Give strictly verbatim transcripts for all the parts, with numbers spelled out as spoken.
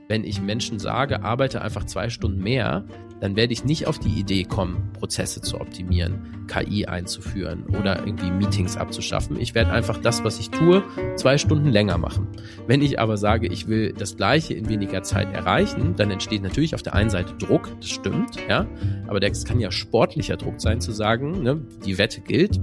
Wenn ich Menschen sage, arbeite einfach zwei Stunden mehr, dann werde ich nicht auf die Idee kommen, Prozesse zu optimieren, K I einzuführen oder irgendwie Meetings abzuschaffen. Ich werde einfach das, was ich tue, zwei Stunden länger machen. Wenn ich aber sage, ich will das Gleiche in weniger Zeit erreichen, dann entsteht natürlich auf der einen Seite Druck, das stimmt, ja, aber das kann ja sportlicher Druck sein, zu sagen, ne, die Wette gilt.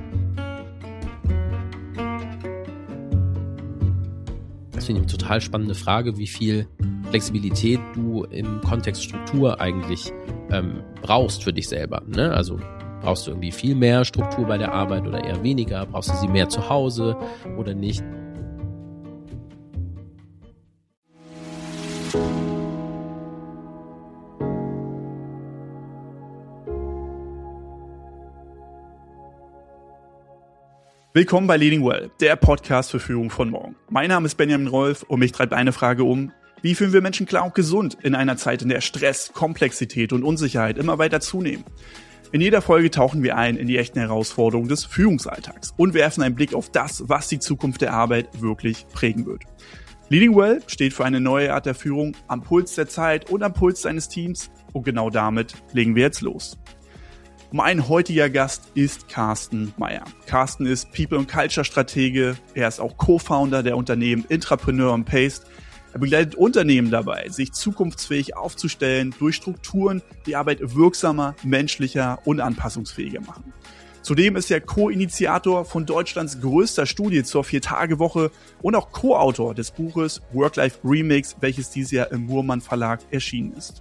Das finde ich eine total spannende Frage, wie viel Flexibilität du im Kontext Struktur eigentlich ähm, brauchst für dich selber. Ne? Also brauchst du irgendwie viel mehr Struktur bei der Arbeit oder eher weniger? Brauchst du sie mehr zu Hause oder nicht? Willkommen bei Leading Well, der Podcast für Führung von morgen. Mein Name ist Benjamin Rolf und mich treibt eine Frage um: Wie führen wir Menschen klar und gesund in einer Zeit, in der Stress, Komplexität und Unsicherheit immer weiter zunehmen? In jeder Folge tauchen wir ein in die echten Herausforderungen des Führungsalltags und werfen einen Blick auf das, was die Zukunft der Arbeit wirklich prägen wird. Leading Well steht für eine neue Art der Führung am Puls der Zeit und am Puls seines Teams, und genau damit legen wir jetzt los. Mein heutiger Gast ist Carsten Meyer. Carsten ist People- und Culture-Stratege. Er ist auch Co-Founder der Unternehmen Intrapreneur und Paced. Er begleitet Unternehmen dabei, sich zukunftsfähig aufzustellen durch Strukturen, die Arbeit wirksamer, menschlicher und anpassungsfähiger machen. Zudem ist er Co-Initiator von Deutschlands größter Studie zur Vier-Tage-Woche und auch Co-Autor des Buches Work-Life Remix, welches dieses Jahr im Murmann Verlag erschienen ist.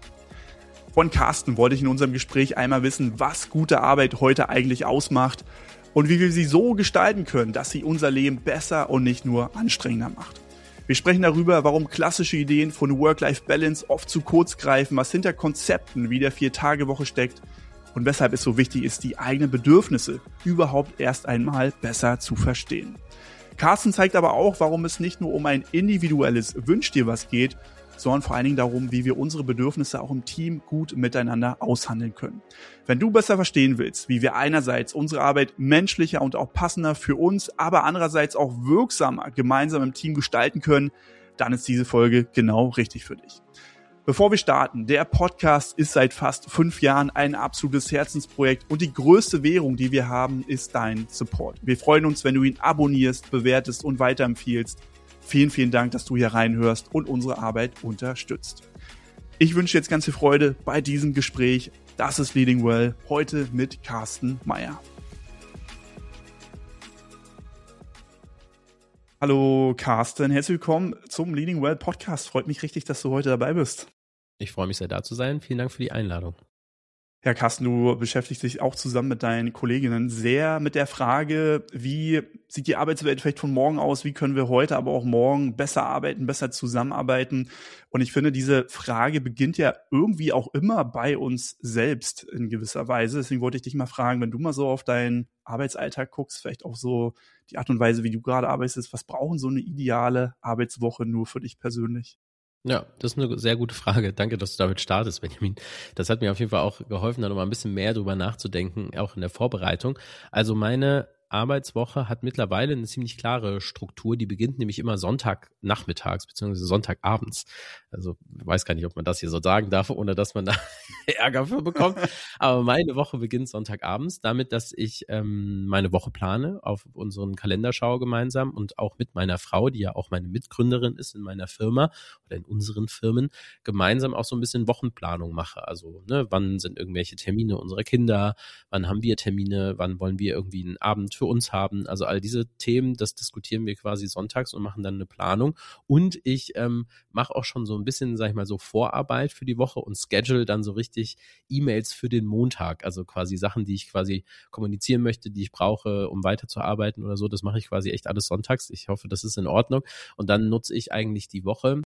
Von Carsten wollte ich in unserem Gespräch einmal wissen, was gute Arbeit heute eigentlich ausmacht und wie wir sie so gestalten können, dass sie unser Leben besser und nicht nur anstrengender macht. Wir sprechen darüber, warum klassische Ideen von Work-Life-Balance oft zu kurz greifen, was hinter Konzepten wie der Vier-Tage-Woche steckt und weshalb es so wichtig ist, die eigenen Bedürfnisse überhaupt erst einmal besser zu verstehen. Carsten zeigt aber auch, warum es nicht nur um ein individuelles Wünsch dir was geht, sondern vor allen Dingen darum, wie wir unsere Bedürfnisse auch im Team gut miteinander aushandeln können. Wenn du besser verstehen willst, wie wir einerseits unsere Arbeit menschlicher und auch passender für uns, aber andererseits auch wirksamer gemeinsam im Team gestalten können, dann ist diese Folge genau richtig für dich. Bevor wir starten, der Podcast ist seit fast fünf Jahren ein absolutes Herzensprojekt und die größte Währung, die wir haben, ist dein Support. Wir freuen uns, wenn du ihn abonnierst, bewertest und weiterempfiehlst. Vielen, vielen Dank, dass du hier reinhörst und unsere Arbeit unterstützt. Ich wünsche jetzt ganz viel Freude bei diesem Gespräch. Das ist Leading Well, heute mit Carsten Meyer. Hallo Carsten, herzlich willkommen zum Leading Well Podcast. Freut mich richtig, dass du heute dabei bist. Ich freue mich sehr, da zu sein. Vielen Dank für die Einladung. Ja, Carsten, du beschäftigst dich auch zusammen mit deinen Kolleginnen sehr mit der Frage, wie sieht die Arbeitswelt vielleicht von morgen aus, wie können wir heute, aber auch morgen besser arbeiten, besser zusammenarbeiten. Und ich finde, diese Frage beginnt ja irgendwie auch immer bei uns selbst in gewisser Weise. Deswegen wollte ich dich mal fragen, wenn du mal so auf deinen Arbeitsalltag guckst, vielleicht auch so die Art und Weise, wie du gerade arbeitest, was brauchen so eine ideale Arbeitswoche nur für dich persönlich? Ja, das ist eine sehr gute Frage. Danke, dass du damit startest, Benjamin. Das hat mir auf jeden Fall auch geholfen, da noch mal ein bisschen mehr drüber nachzudenken, auch in der Vorbereitung. Also meine Arbeitswoche hat mittlerweile eine ziemlich klare Struktur. Die beginnt nämlich immer Sonntagnachmittags bzw. Sonntagabends. Also ich weiß gar nicht, ob man das hier so sagen darf, ohne dass man da Ärger für bekommt. Aber meine Woche beginnt Sonntagabends damit, dass ich ähm, meine Woche plane, auf unseren Kalender schaue gemeinsam und auch mit meiner Frau, die ja auch meine Mitgründerin ist in meiner Firma oder in unseren Firmen, gemeinsam auch so ein bisschen Wochenplanung mache. Also ne, wann sind irgendwelche Termine unserer Kinder, wann haben wir Termine, wann wollen wir irgendwie einen Abend für uns haben. Also all diese Themen, das diskutieren wir quasi sonntags und machen dann eine Planung. Und ich ähm, mache auch schon so ein bisschen, sag ich mal, so Vorarbeit für die Woche und schedule dann so richtig E-Mails für den Montag. Also quasi Sachen, die ich quasi kommunizieren möchte, die ich brauche, um weiterzuarbeiten oder so. Das mache ich quasi echt alles sonntags. Ich hoffe, das ist in Ordnung. Und dann nutze ich eigentlich die Woche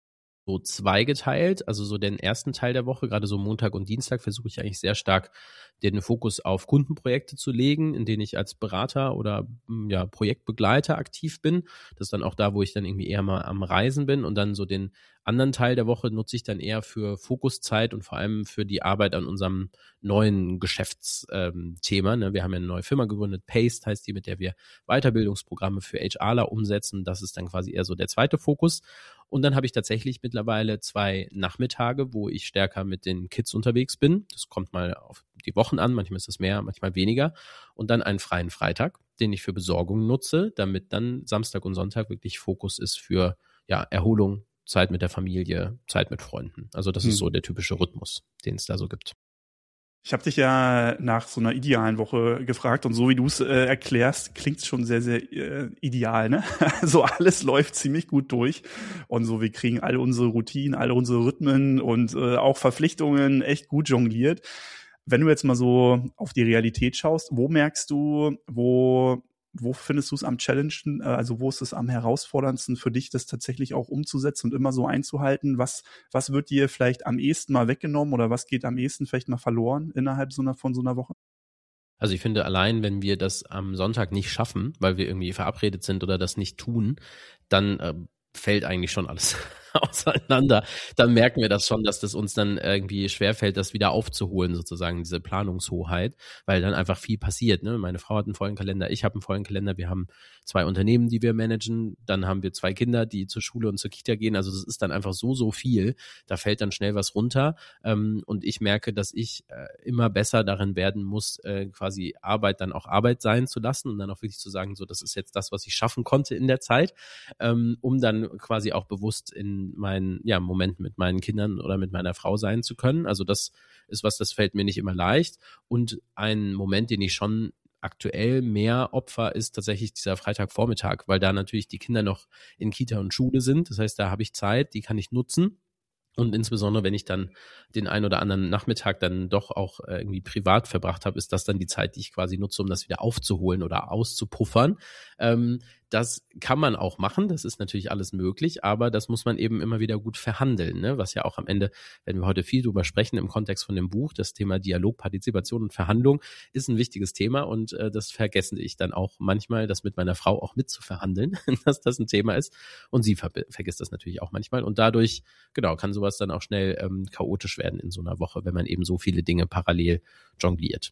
so zweigeteilt, also so den ersten Teil der Woche, gerade so Montag und Dienstag, versuche ich eigentlich sehr stark den Fokus auf Kundenprojekte zu legen, in denen ich als Berater oder ja, Projektbegleiter aktiv bin. Das ist dann auch da, wo ich dann irgendwie eher mal am Reisen bin, und dann so den anderen Teil der Woche nutze ich dann eher für Fokuszeit und vor allem für die Arbeit an unserem neuen Geschäftsthema. Ne? Wir haben ja eine neue Firma gegründet, Paced heißt die, mit der wir Weiterbildungsprogramme für HRler umsetzen. Das ist dann quasi eher so der zweite Fokus. Und dann habe ich tatsächlich mit mittlerweile zwei Nachmittage, wo ich stärker mit den Kids unterwegs bin. Das kommt mal auf die Wochen an, manchmal ist es mehr, manchmal weniger. Und dann einen freien Freitag, den ich für Besorgung nutze, damit dann Samstag und Sonntag wirklich Fokus ist für ja, Erholung, Zeit mit der Familie, Zeit mit Freunden. Also das hm. ist so der typische Rhythmus, den es da so gibt. Ich habe dich ja nach so einer idealen Woche gefragt und so wie du es äh, erklärst, klingt es schon sehr, sehr äh, ideal, ne? Also alles läuft ziemlich gut durch und so wir kriegen alle unsere Routinen, alle unsere Rhythmen und äh, auch Verpflichtungen echt gut jongliert. Wenn du jetzt mal so auf die Realität schaust, wo merkst du, wo Wo findest du es am challengen, also wo ist es am herausforderndsten für dich, das tatsächlich auch umzusetzen und immer so einzuhalten? Was, was wird dir vielleicht am ehesten mal weggenommen oder was geht am ehesten vielleicht mal verloren innerhalb so einer, von so einer Woche? Also ich finde allein, wenn wir das am Sonntag nicht schaffen, weil wir irgendwie verabredet sind oder das nicht tun, dann äh, fällt eigentlich schon alles auseinander. Dann merken wir das schon, dass das uns dann irgendwie schwerfällt, das wieder aufzuholen, sozusagen, diese Planungshoheit, weil dann einfach viel passiert. Ne? Meine Frau hat einen vollen Kalender, ich habe einen vollen Kalender, wir haben zwei Unternehmen, die wir managen, dann haben wir zwei Kinder, die zur Schule und zur Kita gehen, also das ist dann einfach so, so viel, da fällt dann schnell was runter und ich merke, dass ich immer besser darin werden muss, quasi Arbeit dann auch Arbeit sein zu lassen und dann auch wirklich zu sagen, so, das ist jetzt das, was ich schaffen konnte in der Zeit, um dann quasi auch bewusst in meinen ja, Momenten mit meinen Kindern oder mit meiner Frau sein zu können. Also das ist was, das fällt mir nicht immer leicht. Und ein Moment, den ich schon aktuell mehr Opfer, ist tatsächlich dieser Freitagvormittag, weil da natürlich die Kinder noch in Kita und Schule sind. Das heißt, da habe ich Zeit, die kann ich nutzen. Und insbesondere, wenn ich dann den ein oder anderen Nachmittag dann doch auch irgendwie privat verbracht habe, ist das dann die Zeit, die ich quasi nutze, um das wieder aufzuholen oder auszupuffern. Ähm, das kann man auch machen, das ist natürlich alles möglich, aber das muss man eben immer wieder gut verhandeln, ne? Was ja auch am Ende, wenn wir heute viel drüber sprechen im Kontext von dem Buch, das Thema Dialog, Partizipation und Verhandlung ist ein wichtiges Thema und äh, das vergesse ich dann auch manchmal, das mit meiner Frau auch mit zu verhandeln, dass das ein Thema ist und sie ver- vergisst das natürlich auch manchmal und dadurch, genau, kann sowas dann auch schnell ähm, chaotisch werden in so einer Woche, wenn man eben so viele Dinge parallel jongliert.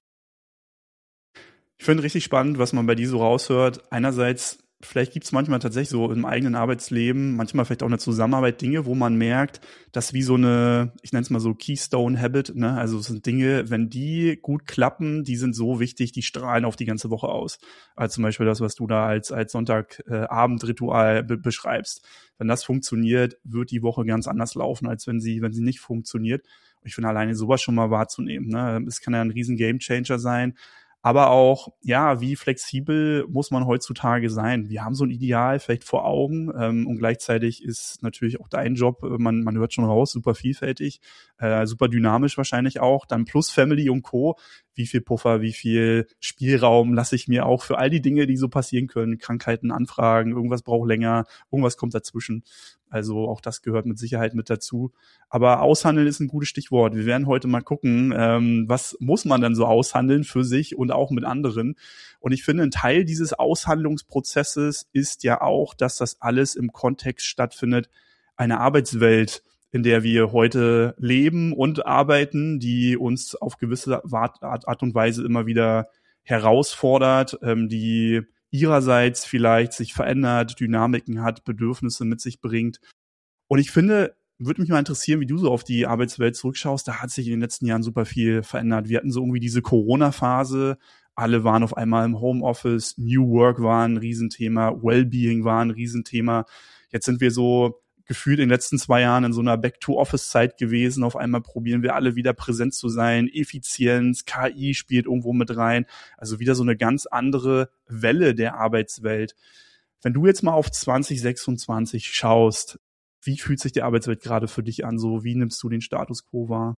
Ich finde richtig spannend, was man bei dir so raushört. Einerseits, vielleicht gibt es manchmal tatsächlich so im eigenen Arbeitsleben, manchmal vielleicht auch eine Zusammenarbeit, Dinge, wo man merkt, dass wie so eine, ich nenne es mal so Keystone Habit, ne? Also es sind Dinge, wenn die gut klappen, die sind so wichtig, die strahlen auf die ganze Woche aus. Also zum Beispiel das, was du da als, als Sonntagabendritual äh, be- beschreibst. Wenn das funktioniert, wird die Woche ganz anders laufen, als wenn sie, wenn sie nicht funktioniert. Ich finde alleine sowas schon mal wahrzunehmen, ne? Es kann ja ein riesen Gamechanger sein. Aber auch, ja, wie flexibel muss man heutzutage sein? Wir haben so ein Ideal vielleicht vor Augen ähm, und gleichzeitig ist natürlich auch dein Job, man man hört schon raus, super vielfältig, äh, super dynamisch wahrscheinlich auch. Dann plus Family und Co. Wie viel Puffer, wie viel Spielraum lasse ich mir auch für all die Dinge, die so passieren können, Krankheiten, Anfragen, irgendwas braucht länger, irgendwas kommt dazwischen. Also auch das gehört mit Sicherheit mit dazu. Aber aushandeln ist ein gutes Stichwort. Wir werden heute mal gucken, ähm, was muss man denn so aushandeln für sich und auch mit anderen. Und ich finde, ein Teil dieses Aushandlungsprozesses ist ja auch, dass das alles im Kontext stattfindet, eine Arbeitswelt, in der wir heute leben und arbeiten, die uns auf gewisse Art, Art und Weise immer wieder herausfordert, ähm, die ihrerseits vielleicht sich verändert, Dynamiken hat, Bedürfnisse mit sich bringt. Und ich finde, würde mich mal interessieren, wie du so auf die Arbeitswelt zurückschaust. Da hat sich in den letzten Jahren super viel verändert. Wir hatten so irgendwie diese Corona-Phase. Alle waren auf einmal im Homeoffice. New Work war ein Riesenthema. Wellbeing war ein Riesenthema. Jetzt sind wir so gefühlt in den letzten zwei Jahren in so einer Back-to-Office-Zeit gewesen. Auf einmal probieren wir alle wieder präsent zu sein. Effizienz, K I spielt irgendwo mit rein. Also wieder so eine ganz andere Welle der Arbeitswelt. Wenn du jetzt mal auf zwanzig sechsundzwanzig schaust, wie fühlt sich die Arbeitswelt gerade für dich an? So, wie nimmst du den Status quo wahr?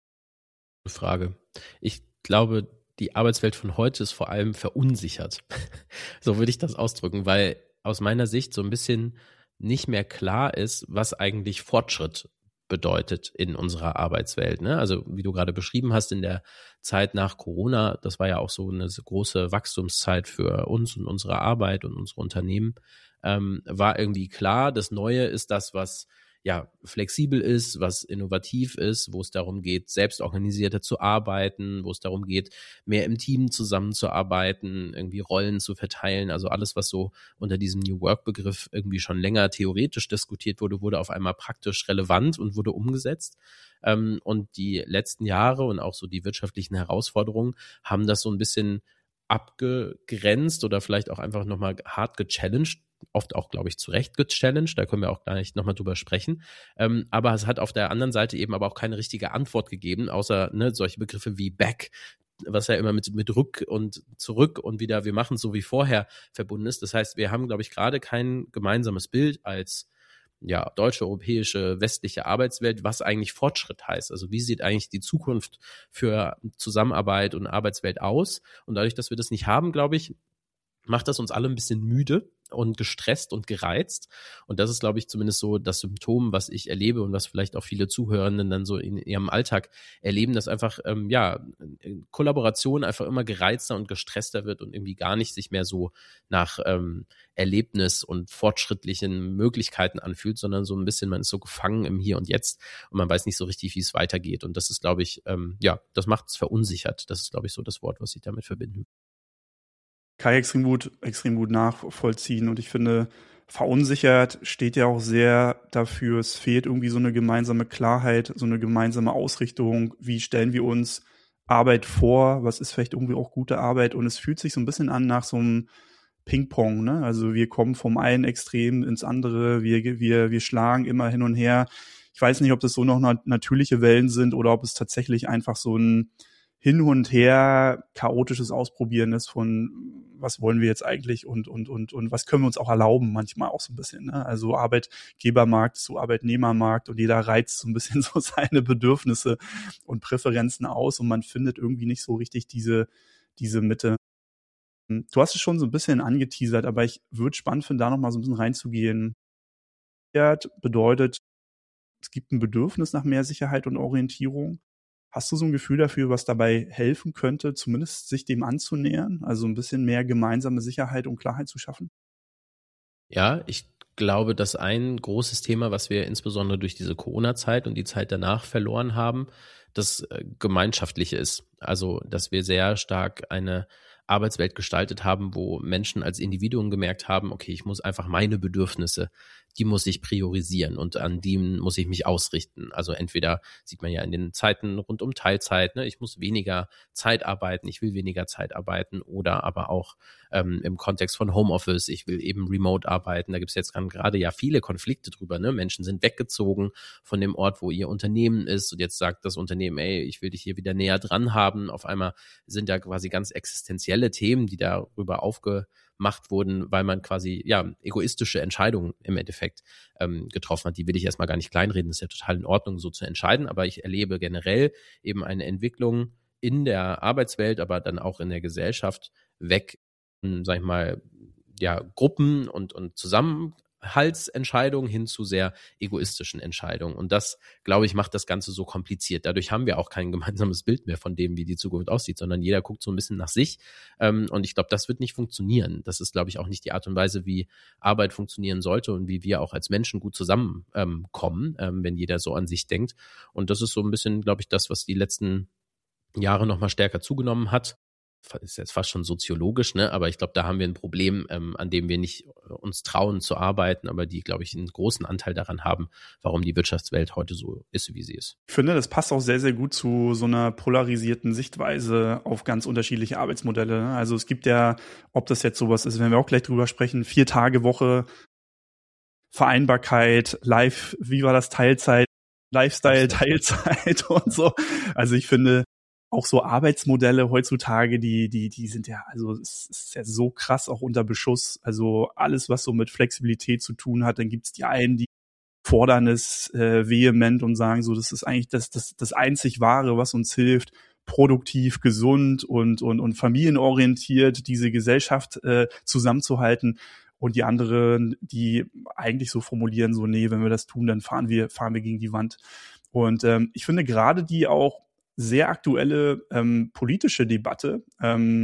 Frage. Ich glaube, die Arbeitswelt von heute ist vor allem verunsichert. So würde ich das ausdrücken, weil aus meiner Sicht so ein bisschen nicht mehr klar ist, was eigentlich Fortschritt bedeutet in unserer Arbeitswelt. Ne? Also wie du gerade beschrieben hast, in der Zeit nach Corona, das war ja auch so eine große Wachstumszeit für uns und unsere Arbeit und unsere Unternehmen, ähm, war irgendwie klar, das Neue ist das, was ja flexibel ist, was innovativ ist, wo es darum geht, selbstorganisierter zu arbeiten, wo es darum geht, mehr im Team zusammenzuarbeiten, irgendwie Rollen zu verteilen. Also alles, was so unter diesem New Work-Begriff irgendwie schon länger theoretisch diskutiert wurde, wurde auf einmal praktisch relevant und wurde umgesetzt. Ähm, und die letzten Jahre und auch so die wirtschaftlichen Herausforderungen haben das so ein bisschen abgegrenzt oder vielleicht auch einfach nochmal hart gechallenged, oft auch, glaube ich, zu Recht gechallenged, da können wir auch gleich nochmal drüber sprechen, ähm, aber es hat auf der anderen Seite eben aber auch keine richtige Antwort gegeben, außer ne, solche Begriffe wie Back, was ja immer mit, mit Rück und zurück und wieder, wir machen es so wie vorher verbunden ist. Das heißt, wir haben, glaube ich, gerade kein gemeinsames Bild als ja, deutsche, europäische, westliche Arbeitswelt, was eigentlich Fortschritt heißt. Also wie sieht eigentlich die Zukunft für Zusammenarbeit und Arbeitswelt aus? Und dadurch, dass wir das nicht haben, glaube ich, macht das uns alle ein bisschen müde und gestresst und gereizt. Und das ist, glaube ich, zumindest so das Symptom, was ich erlebe und was vielleicht auch viele Zuhörenden dann so in ihrem Alltag erleben, dass einfach, ähm, ja, Kollaboration einfach immer gereizter und gestresster wird und irgendwie gar nicht sich mehr so nach ähm, Erlebnis und fortschrittlichen Möglichkeiten anfühlt, sondern so ein bisschen, man ist so gefangen im Hier und Jetzt und man weiß nicht so richtig, wie es weitergeht. Und das ist, glaube ich, ähm, ja, das macht es verunsichert. Das ist, glaube ich, so das Wort, was ich damit verbinde. Kann ich extrem gut, extrem gut nachvollziehen. Und ich finde, verunsichert steht ja auch sehr dafür, es fehlt irgendwie so eine gemeinsame Klarheit, so eine gemeinsame Ausrichtung. Wie stellen wir uns Arbeit vor? Was ist vielleicht irgendwie auch gute Arbeit? Und es fühlt sich so ein bisschen an nach so einem Ping-Pong, ne? Also wir kommen vom einen Extrem ins andere, wir, wir, wir schlagen immer hin und her. Ich weiß nicht, ob das so noch nat- natürliche Wellen sind oder ob es tatsächlich einfach so ein hin und her chaotisches Ausprobieren ist von, was wollen wir jetzt eigentlich und, und, und, und was können wir uns auch erlauben, manchmal auch so ein bisschen, ne? Also Arbeitgebermarkt zu Arbeitnehmermarkt und jeder reizt so ein bisschen so seine Bedürfnisse und Präferenzen aus und man findet irgendwie nicht so richtig diese, diese Mitte. Du hast es schon so ein bisschen angeteasert, aber ich würde spannend finden, da noch mal so ein bisschen reinzugehen. Bedeutet, es gibt ein Bedürfnis nach mehr Sicherheit und Orientierung. Hast du so ein Gefühl dafür, was dabei helfen könnte, zumindest sich dem anzunähern, also ein bisschen mehr gemeinsame Sicherheit und Klarheit zu schaffen? Ja, ich glaube, dass ein großes Thema, was wir insbesondere durch diese Corona-Zeit und die Zeit danach verloren haben, das äh, Gemeinschaftliche ist. Also, dass wir sehr stark eine Arbeitswelt gestaltet haben, wo Menschen als Individuen gemerkt haben, okay, ich muss einfach meine Bedürfnisse, die muss ich priorisieren und an die muss ich mich ausrichten. Also entweder sieht man ja in den Zeiten rund um Teilzeit, ne, ich muss weniger Zeit arbeiten, ich will weniger Zeit arbeiten oder aber auch ähm, im Kontext von Homeoffice, ich will eben remote arbeiten. Da gibt es jetzt gerade ja viele Konflikte drüber. Ne? Menschen sind weggezogen von dem Ort, wo ihr Unternehmen ist und jetzt sagt das Unternehmen, ey, ich will dich hier wieder näher dran haben. Auf einmal sind da quasi ganz existenzielle Themen, die darüber aufgemacht wurden, weil man quasi ja egoistische Entscheidungen im Endeffekt ähm, getroffen hat. Die will ich erstmal gar nicht kleinreden, das ist ja total in Ordnung, so zu entscheiden, aber ich erlebe generell eben eine Entwicklung in der Arbeitswelt, aber dann auch in der Gesellschaft weg, sag ich mal, ja, Gruppen und, und Zusammenhaltsentscheidungen hin zu sehr egoistischen Entscheidungen. Und das, glaube ich, macht das Ganze so kompliziert. Dadurch haben wir auch kein gemeinsames Bild mehr von dem, wie die Zukunft aussieht, sondern jeder guckt so ein bisschen nach sich. Und ich glaube, das wird nicht funktionieren. Das ist, glaube ich, auch nicht die Art und Weise, wie Arbeit funktionieren sollte und wie wir auch als Menschen gut zusammenkommen, wenn jeder so an sich denkt. Und das ist so ein bisschen, glaube ich, das, was die letzten Jahre nochmal stärker zugenommen hat. Ist jetzt fast schon soziologisch, ne? Aber ich glaube, da haben wir ein Problem, ähm, an dem wir nicht uns trauen zu arbeiten, aber die, glaube ich, einen großen Anteil daran haben, warum die Wirtschaftswelt heute so ist, wie sie ist. Ich finde, das passt auch sehr, sehr gut zu so einer polarisierten Sichtweise auf ganz unterschiedliche Arbeitsmodelle. Also es gibt ja, ob das jetzt sowas ist, wenn wir auch gleich drüber sprechen, vier Tage Woche, Vereinbarkeit, Live, wie war das, Teilzeit, Lifestyle, Teilzeit und so. Also ich finde, auch so Arbeitsmodelle heutzutage, die, die, die sind ja, also es ist ja so krass auch unter Beschuss. Also alles, was so mit Flexibilität zu tun hat, dann gibt's die einen, die fordern es äh, vehement und sagen so, das ist eigentlich das, das, das einzig Wahre, was uns hilft, produktiv, gesund und, und, und familienorientiert diese Gesellschaft äh, zusammenzuhalten. Und die anderen, die eigentlich so formulieren, so, nee, wenn wir das tun, dann fahren wir, fahren wir gegen die Wand. Und ähm, ich finde gerade die auch sehr aktuelle ähm, politische Debatte, ähm,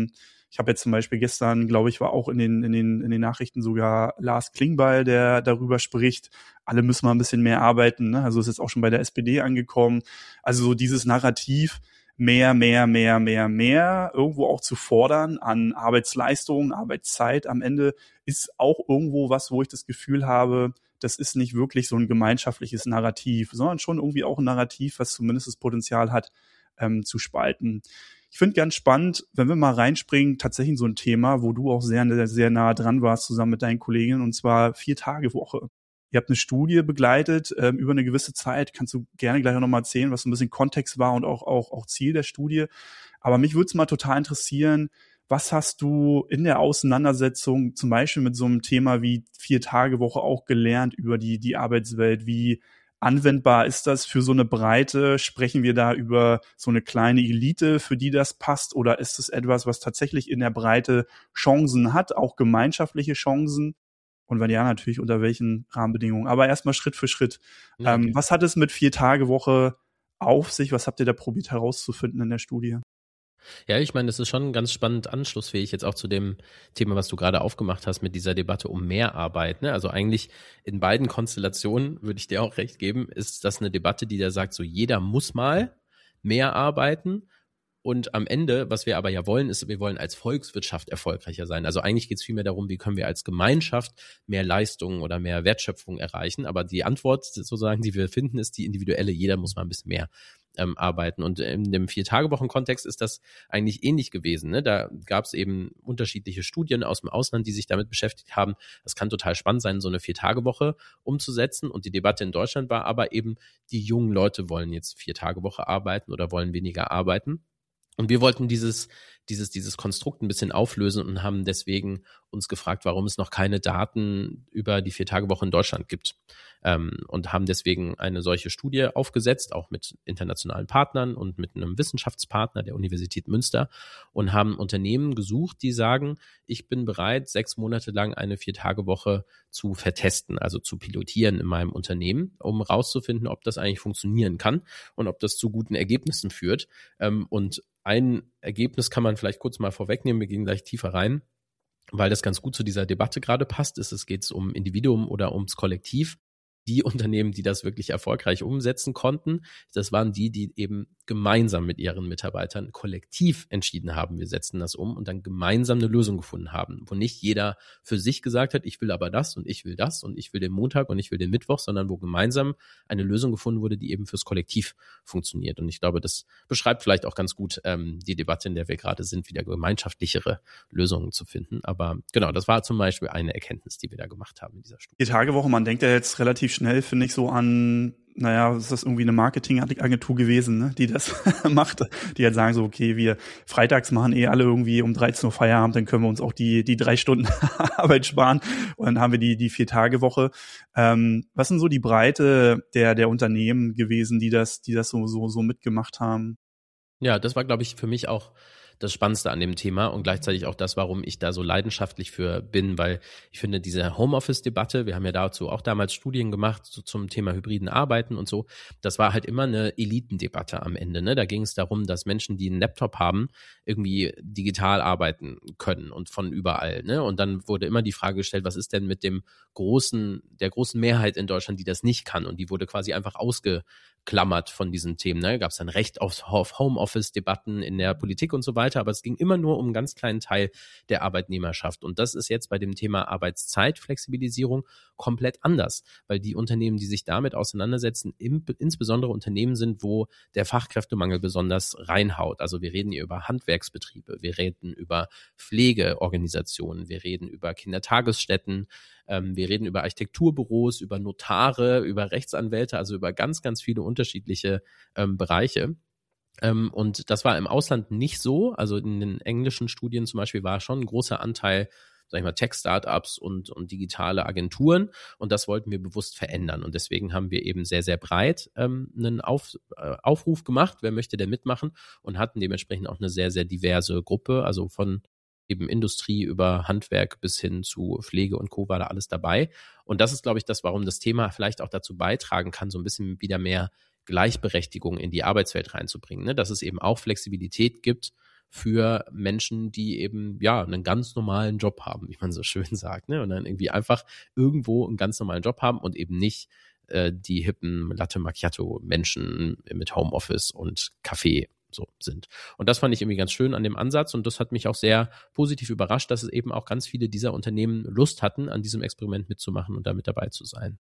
Ich habe jetzt zum Beispiel gestern, glaube ich, war auch in den, in den, in den Nachrichten sogar Lars Klingbeil, der darüber spricht, alle müssen mal ein bisschen mehr arbeiten, ne? Also ist jetzt auch schon bei der S P D angekommen. Also so dieses Narrativ, mehr, mehr, mehr, mehr, mehr irgendwo auch zu fordern an Arbeitsleistung, Arbeitszeit am Ende ist auch irgendwo was, wo ich das Gefühl habe, das ist nicht wirklich so ein gemeinschaftliches Narrativ, sondern schon irgendwie auch ein Narrativ, was zumindest das Potenzial hat, ähm, zu spalten. Ich finde ganz spannend, wenn wir mal reinspringen, tatsächlich so ein Thema, wo du auch sehr, sehr nah dran warst, zusammen mit deinen Kolleginnen, und zwar Vier-Tage-Woche. Ihr habt eine Studie begleitet ähm, über eine gewisse Zeit. Kannst du gerne gleich auch nochmal erzählen, was so ein bisschen Kontext war und auch, auch, auch Ziel der Studie. Aber mich würde es mal total interessieren, was hast du in der Auseinandersetzung zum Beispiel mit so einem Thema wie Vier-Tage-Woche auch gelernt über die, die Arbeitswelt? Wie anwendbar ist das für so eine Breite? Sprechen wir da über so eine kleine Elite, für die das passt? Oder ist es etwas, was tatsächlich in der Breite Chancen hat, auch gemeinschaftliche Chancen? Und wenn ja, natürlich unter welchen Rahmenbedingungen. Aber erstmal Schritt für Schritt. Ja, okay. Ähm, was hat es mit Vier-Tage-Woche auf sich? Was habt ihr da probiert herauszufinden in der Studie? Ja, ich meine, das ist schon ganz spannend anschlussfähig jetzt auch zu dem Thema, was du gerade aufgemacht hast mit dieser Debatte um Mehrarbeit. Ne? Also eigentlich in beiden Konstellationen, würde ich dir auch recht geben, ist das eine Debatte, die da sagt, so jeder muss mal mehr arbeiten. Und am Ende, was wir aber ja wollen, ist, wir wollen als Volkswirtschaft erfolgreicher sein. Also eigentlich geht es vielmehr darum, wie können wir als Gemeinschaft mehr Leistungen oder mehr Wertschöpfung erreichen. Aber die Antwort sozusagen, die wir finden, ist die individuelle. Jeder muss mal ein bisschen mehr ähm, arbeiten. Und in dem Vier-Tage-Wochen-Kontext ist das eigentlich ähnlich gewesen. Ne? Da gab es eben unterschiedliche Studien aus dem Ausland, die sich damit beschäftigt haben. Es kann total spannend sein, so eine Vier-Tage-Woche umzusetzen. Und die Debatte in Deutschland war aber eben, die jungen Leute wollen jetzt Vier-Tage-Woche arbeiten oder wollen weniger arbeiten. Und wir wollten dieses, dieses, dieses Konstrukt ein bisschen auflösen und haben deswegen uns gefragt, warum es noch keine Daten über die Vier-Tage-Woche in Deutschland gibt. Ähm, und haben deswegen eine solche Studie aufgesetzt, auch mit internationalen Partnern und mit einem Wissenschaftspartner der Universität Münster, und haben Unternehmen gesucht, die sagen, ich bin bereit, sechs Monate lang eine Vier-Tage-Woche zu vertesten, also zu pilotieren in meinem Unternehmen, um rauszufinden, ob das eigentlich funktionieren kann und ob das zu guten Ergebnissen führt. Ähm, und ein Ergebnis kann man vielleicht kurz mal vorwegnehmen, wir gehen gleich tiefer rein, weil das ganz gut zu dieser Debatte gerade passt. Ist, es geht um Individuum oder ums Kollektiv. Die Unternehmen, die das wirklich erfolgreich umsetzen konnten, das waren die, die eben gemeinsam mit ihren Mitarbeitern kollektiv entschieden haben, wir setzen das um und dann gemeinsam eine Lösung gefunden haben, wo nicht jeder für sich gesagt hat, ich will aber das und ich will das und ich will den Montag und ich will den Mittwoch, sondern wo gemeinsam eine Lösung gefunden wurde, die eben fürs Kollektiv funktioniert. Und ich glaube, das beschreibt vielleicht auch ganz gut ähm, die Debatte, in der wir gerade sind, wieder gemeinschaftlichere Lösungen zu finden. Aber genau, das war zum Beispiel eine Erkenntnis, die wir da gemacht haben in dieser Studie. Die Tagewoche, man denkt ja jetzt relativ schnell, finde ich, so an, naja, ist das irgendwie eine Marketingagentur gewesen, ne, die das macht, die halt sagen so, okay, wir freitags machen eh alle irgendwie um dreizehn Uhr Feierabend, dann können wir uns auch die die drei Stunden Arbeit sparen und dann haben wir die die Vier-Tage-Woche. Ähm, was sind so die Breite der der Unternehmen gewesen, die das die das so so so mitgemacht haben? Ja, das war, glaube ich, für mich auch das Spannendste an dem Thema und gleichzeitig auch das, warum ich da so leidenschaftlich für bin, weil ich finde, diese Homeoffice-Debatte, wir haben ja dazu auch damals Studien gemacht so zum Thema hybriden Arbeiten und so, das war halt immer eine Elitendebatte am Ende. Ne? Da ging es darum, dass Menschen, die einen Laptop haben, irgendwie digital arbeiten können und von überall. Ne? Und dann wurde immer die Frage gestellt, was ist denn mit dem großen, der großen Mehrheit in Deutschland, die das nicht kann, und die wurde quasi einfach ausgeklammert von diesen Themen. Ne? Gab es dann Recht auf, auf Homeoffice-Debatten in der Politik und so weiter. Aber es ging immer nur um einen ganz kleinen Teil der Arbeitnehmerschaft. Und das ist jetzt bei dem Thema Arbeitszeitflexibilisierung komplett anders, weil die Unternehmen, die sich damit auseinandersetzen, im, insbesondere Unternehmen sind, wo der Fachkräftemangel besonders reinhaut. Also wir reden hier über Handwerksbetriebe, wir reden über Pflegeorganisationen, wir reden über Kindertagesstätten, ähm, wir reden über Architekturbüros, über Notare, über Rechtsanwälte, also über ganz, ganz viele unterschiedliche ähm, Bereiche. Ähm, und das war im Ausland nicht so. Also in den englischen Studien zum Beispiel war schon ein großer Anteil, sag ich mal, Tech-Startups und, und digitale Agenturen. Und das wollten wir bewusst verändern. Und deswegen haben wir eben sehr, sehr breit ähm, einen Auf, äh, Aufruf gemacht, wer möchte denn mitmachen, und hatten dementsprechend auch eine sehr, sehr diverse Gruppe, also von eben Industrie über Handwerk bis hin zu Pflege und Co. war da alles dabei. Und das ist, glaube ich, das, warum das Thema vielleicht auch dazu beitragen kann, so ein bisschen wieder mehr Gleichberechtigung in die Arbeitswelt reinzubringen, ne? Dass es eben auch Flexibilität gibt für Menschen, die eben ja einen ganz normalen Job haben, wie man so schön sagt, ne? Und dann irgendwie einfach irgendwo einen ganz normalen Job haben und eben nicht äh, die hippen Latte Macchiato Menschen mit Homeoffice und Kaffee so sind. Und das fand ich irgendwie ganz schön an dem Ansatz und das hat mich auch sehr positiv überrascht, dass es eben auch ganz viele dieser Unternehmen Lust hatten, an diesem Experiment mitzumachen und da mit dabei zu sein.